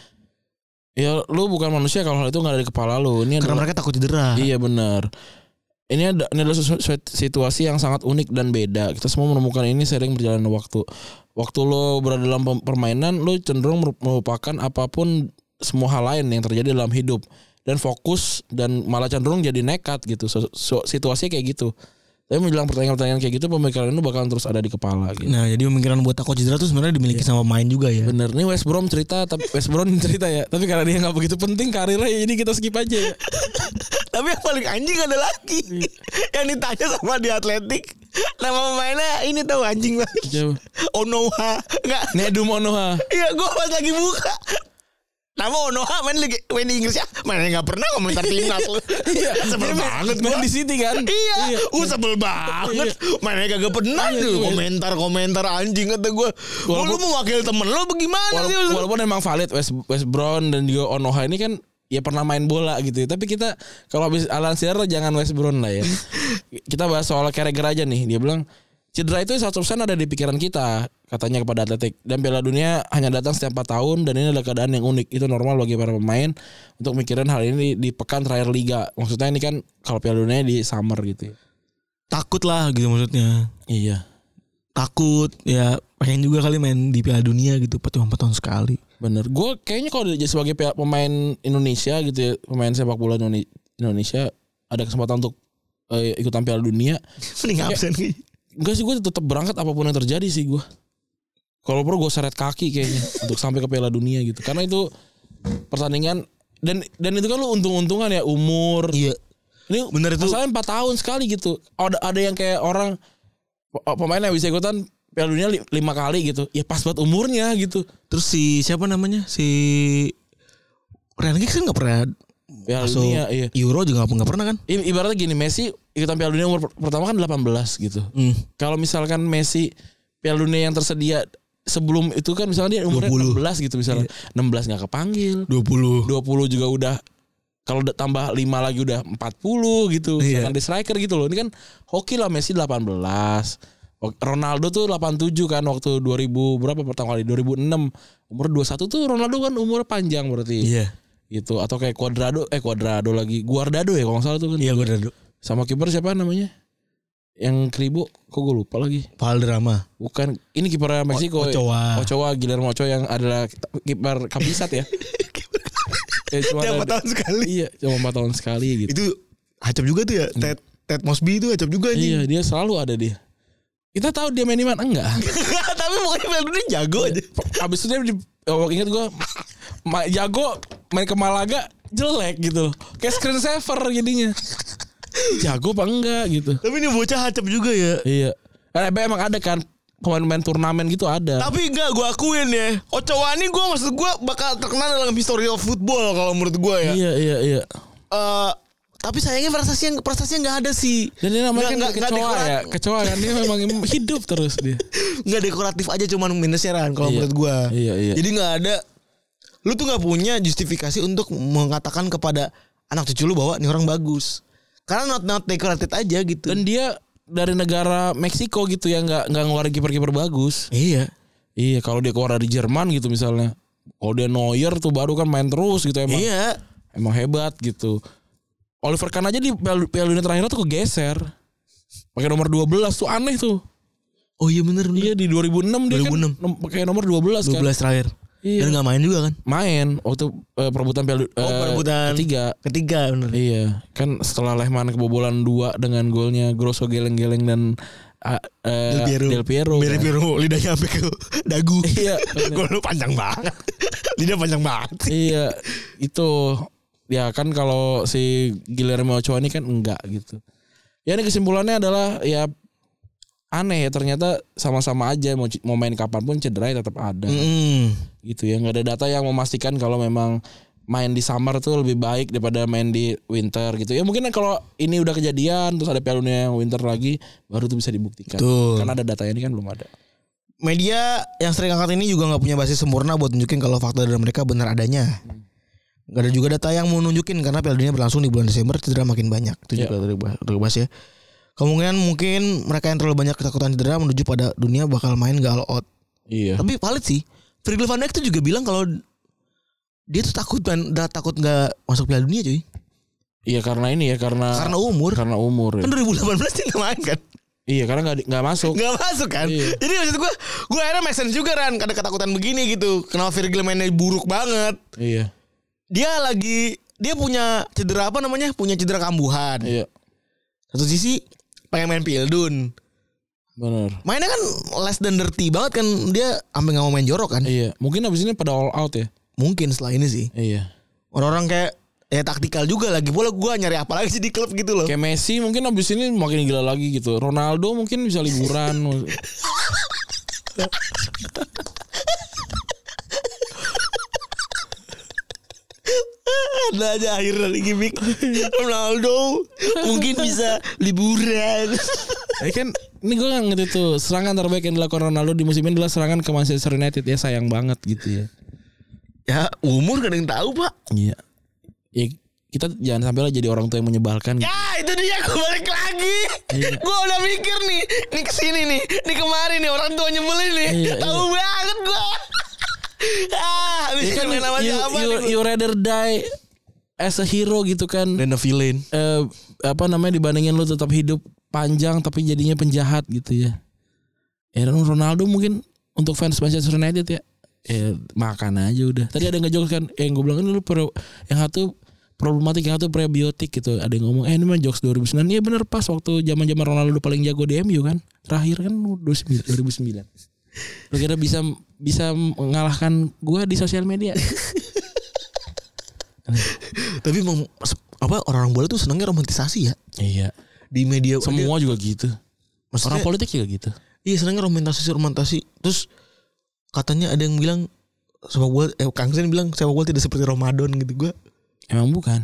Ya lu bukan manusia kalau hal itu nggak ada di kepala lu. Ini karena adalah, mereka takut cedera. Iya benar. Ini, ada, ini adalah situasi yang sangat unik dan beda. Kita semua menemukan ini sering berjalannya waktu. Waktu lo berada dalam permainan, lo cenderung melupakan apapun semua hal lain yang terjadi dalam hidup dan fokus dan malah cenderung jadi nekat gitu. So, so, situasinya kayak gitu. Tapi menjelang pertandingan-pertandingan kayak gitu, pemikiran itu bakalan terus ada di kepala. Gitu. Nah, jadi pemikiran buat takut cedera tuh sebenarnya dimiliki yeah. sama pemain juga ya. Bener. Nih West Brom cerita, tapi West Brom cerita ya. Tapi karena dia nggak begitu penting karirnya, jadi kita skip aja ya. Tapi yang paling anjing ada lagi yang ditanya sama di Atletik. Nama pemainnya ini tahu anjing banget. Siapa? Onoha. Enggak. Nedum Onoha. Iya, gue pas lagi buka. Nama Onoha main lagi main di Inggris ya. Mainnya enggak pernah komentar timnas lu. Iya, sebel banget main di City kan. Iya, iya. Uh sebel banget. Mainnya kagak pernah tuh komentar-komentar anjing kata gue. Lu mau wakil temen lu bagaimana sih? Walaupun emang valid West West Brom dan juga Onoha ini kan ya pernah main bola gitu ya. Tapi kita kalau habis Alan Shearer jangan West Brom lah ya. Kita bahas soal Carragher aja nih. Dia bilang cedera itu seratus persen ada di pikiran kita katanya kepada Atletik. Dan Piala Dunia hanya datang setiap empat tahun dan ini adalah keadaan yang unik. Itu normal bagi para pemain untuk mikirin hal ini di, di pekan terakhir liga. Maksudnya ini kan kalau Piala Dunia di summer gitu ya. Takut lah gitu maksudnya. Iya. Takut ya pengen juga kali main di Piala Dunia gitu cuma empat tahun sekali. Bener. Gue kayaknya kalau sebagai pemain Indonesia gitu ya, pemain sepak bola Indonesia ada kesempatan untuk uh, ikutan Piala Dunia. Mending absen nih. Enggak sih, gue tetap berangkat apapun yang terjadi sih gue. Kalau perlu gue seret kaki kayaknya untuk sampai ke Piala Dunia gitu. Karena itu pertandingan dan dan itu kan lu untung-untungan ya umur. Iya. Ini bener itu. Masalahnya empat tahun sekali gitu. Ada ada yang kayak orang pemain yang bisa ikutan Piala Dunia lima kali gitu. Ya pas buat umurnya gitu. Terus si siapa namanya? Si Ryan Giggs kan enggak pernah Piala Dunia, iya. Euro juga enggak pernah kan? I- ibaratnya gini, Messi ikutan Piala Dunia umur pertama kan delapan belas gitu. Hmm. Kalau misalkan Messi Piala Dunia yang tersedia sebelum itu kan misalnya dia umurnya enam belas gitu misalnya. Iya. enam belas enggak kepanggil. dua puluh. dua puluh juga udah, kalau tambah lima lagi udah empat puluh gitu. Iya. Misalkan di striker gitu loh. Ini kan hoki lah, Messi delapan belas. Ronaldo tuh delapan puluh tujuh kan waktu dua ribu berapa pertama kali dua ribu enam. Umur dua puluh satu tuh Ronaldo kan umur panjang berarti. Iya. Gitu, atau kayak Cuadrado eh Cuadrado lagi Guardado ya kalau nggak salah tuh kan. Iya, Guardado. Sama kiper siapa namanya? Yang kribo, kok gue lupa lagi. Valderrama. Bukan, ini kipernya Meksiko. Ochoa. Ochoa, Guillermo Ochoa yang adalah kiper kabisat ya. Ya, cuma empat tahun sekali. Iya, cuma empat tahun sekali gitu. Itu acap juga tuh ya. Hmm. Ted Ted Mosby itu acap juga anjing. Iya, dia selalu ada dia. Kita tahu dia main di mana enggak? Tapi pokoknya main dia jago aja. Habis itu dia di, oh, ingat gue jago main ke Malaga jelek gitu. Kayak screen saver jadinya. Jago apa enggak gitu. Tapi ini bocah acap juga ya. Iya. Karena emang ada kan pemain-pemain turnamen gitu ada. Tapi enggak, gue akuin ya. Ochoa ini gue maksud gue bakal terkenal dalam history of football kalau menurut gue ya. Iya iya iya. Uh, tapi sayangnya prestasinya prestasinya nggak ada sih. Dan dia namanya kan kecoa ya, kecoa kan dia memang hidup terus dia. Nggak dekoratif aja, cuman minusnya kan kalau iya, menurut gue. Iya iya. Jadi nggak ada, lu tuh nggak punya justifikasi untuk mengatakan kepada anak cucu lu bahwa ini orang bagus. Karena not not decorated aja gitu. Dan dia dari negara Meksiko gitu ya, nggak nggak ngeluarin kiper-kiper bagus. Iya. Iya, kalau dia keluar dari Jerman gitu misalnya. Kalau dia Neuer tuh baru kan main terus gitu emang. Iya. Emang hebat gitu. Oliver Kahn aja di Piala Dunia terakhir tuh kegeser. Pakai nomor dua belas tuh aneh tuh. Oh iya benar benar. Iya di dua ribu enam dia kan pakai nomor dua belas kan. dua belas terakhir. Iya. Dan enggak main juga kan? Main waktu uh, perebutan Piala uh, oh, perebutan ketiga. Ketiga benar. Iya, kan setelah Lehmann kebobolan dua dengan golnya Grosso geleng-geleng dan uh, uh, Del Piero. Del Piero. Del Piero kan? Lidahnya sampai ke dagu. Iya. Golnya panjang banget. Lidah panjang banget. Iya, itu ya kan kalau si Guillermo Ochoa ini kan enggak gitu. Ya ini kesimpulannya adalah ya aneh ya, ternyata sama-sama aja mau mau main kapanpun cedera tetap ada. Mm. Gitu ya, nggak ada data yang memastikan kalau memang main di summer tuh lebih baik daripada main di winter gitu. Ya mungkin kalau ini udah kejadian terus ada Piala Dunia yang winter lagi baru tuh bisa dibuktikan. Tuh. Karena ada datanya ini kan belum ada. Media yang sering angkat ini juga nggak punya basis sempurna buat nunjukin kalau fakta dari mereka benar adanya. Hmm. Gak ada juga data yang mau nunjukin karena Piala Dunia berlangsung di bulan Desember, cedera makin banyak. Itu yeah. juga terbahas ya. Kemungkinan mungkin mereka yang terlalu banyak ketakutan cedera menuju pada dunia bakal main gak all out. Iya. Tapi valid sih. Virgil van Dijk tuh juga bilang kalau dia tuh takut dan takut gak masuk Piala Dunia cuy. Iya karena ini ya karena karena umur. Karena umur. Kan dua ribu delapan belas dia gak main kan. Iya karena gak, gak masuk. Gak masuk kan. Iya. Jadi maksud gue, gue akhirnya make sense juga kan ada ketakutan begini gitu. Kenapa Virgil mainnya buruk banget. Iya. Dia lagi dia punya cedera apa namanya? Punya cedera kambuhan. Iya. Satu sisi pengen main Pildun. Benar. Mainnya kan less than dirty banget kan, dia sampai enggak mau main jorok kan. Iya. Mungkin abis ini pada all out ya. Mungkin setelah ini sih. Iya. Orang-orang kayak ya taktikal juga lagi. Pula gue nyari apa lagi sih di klub gitu loh. Kayak Messi mungkin abis ini makin gila lagi gitu. Ronaldo mungkin bisa liburan. Ada aja akhir dari gimmick Ronaldo mungkin bisa liburan. Ya kan ini gue gak ngerti tuh, serangan terbaik yang dilakukan Ronaldo di musim ini adalah serangan ke Manchester United. Ya sayang banget gitu ya. Ya umur gak ada yang tahu pak. Iya. Ya kita jangan sampai lah jadi orang tua yang menyebalkan. Ya itu dia, gue balik lagi. Iya. Gue udah mikir nih, nih kesini nih, nih kemarin nih orang tua nyebelin nih. Iya, tahu iya. banget gue. Ah, ya kan, you, you, you rather die as a hero gitu kan, than a villain. Uh, apa namanya, dibandingin lu tetap hidup panjang tapi jadinya penjahat gitu ya. Ya Ronaldo mungkin untuk fans Manchester United ya, ya makan aja udah. Tadi ada ngejokes kan, eh, yang gue bilang kan lu pro, yang satu problematik, yang satu prebiotik gitu. Ada yang ngomong, eh ini mah jokes dua ribu sembilan. Iya bener, pas waktu zaman-zaman Ronaldo paling jago di M U kan. Terakhir kan dua ribu sembilan. Lu kira bisa bisa mengalahkan gue di sosial media? Tapi mem, apa orang-orang bola tuh senangnya romantisasi ya. Iya. Di media semua dia, juga gitu. Maksudnya, orang politik juga gitu. Iya senengnya romantisasi romantisasi. Terus katanya ada yang bilang sepak bola, eh Kang Sen bilang sepak bola tidak seperti Ramadan gitu. Gue emang bukan.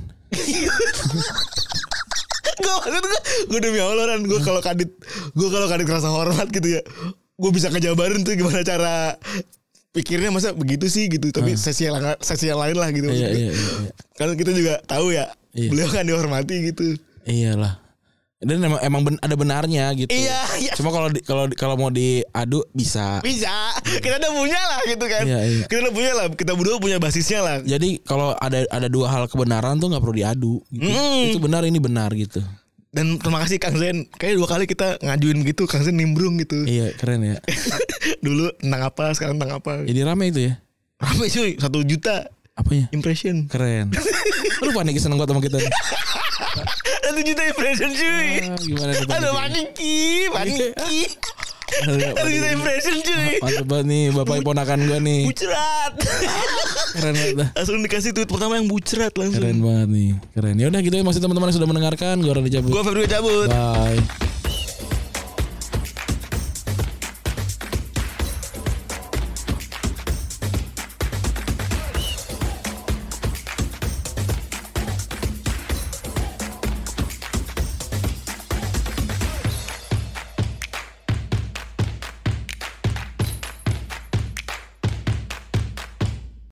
Gue maksud gue, gue demi Allah kan, gue kalau kadit, gue kalau kadit rasa hormat gitu ya, gue bisa ngejabarin tuh gimana cara pikirnya masa begitu sih gitu. Tapi hmm. sesi yang sesi yang lain lah gitu. Iya, iya, iya, iya. Karena kita juga tahu ya, iya. Beliau kan dihormati gitu. Iyalah. Dan emang emang ben, ada benarnya gitu. Iya, iya. Cuma kalau kalau kalau mau diadu bisa. Bisa. Kita udah punya lah gitu kan. Iya, iya. Kita udah punya lah. Kita berdua punya basisnya lah. Jadi kalau ada ada dua hal kebenaran tuh nggak perlu diadu. Gitu. Mm. Itu benar ini benar gitu. Dan terima kasih Kang Zen. Kayaknya dua kali kita ngajuin gitu, Kang Zen nimbrung gitu. Iya keren ya. Dulu tentang apa, sekarang tentang apa. Jadi rame itu ya. Rame cuy, satu juta. Apanya? Impression. Keren. Lu panik seneng banget sama kita nih. Satu juta impression cuy. Ah, gimana tuh? Aduh paniki, paniki. Satu juta impression cuy. Mantap banget nih bapak ponakan gue nih. Bucerat. Keren banget. Langsung dikasih tweet pertama yang bucerat langsung. Keren banget nih. Keren. Ya udah gitu ya masih teman-teman yang sudah mendengarkan. Gue Randy cabut. Gue Febri cabut. Bye.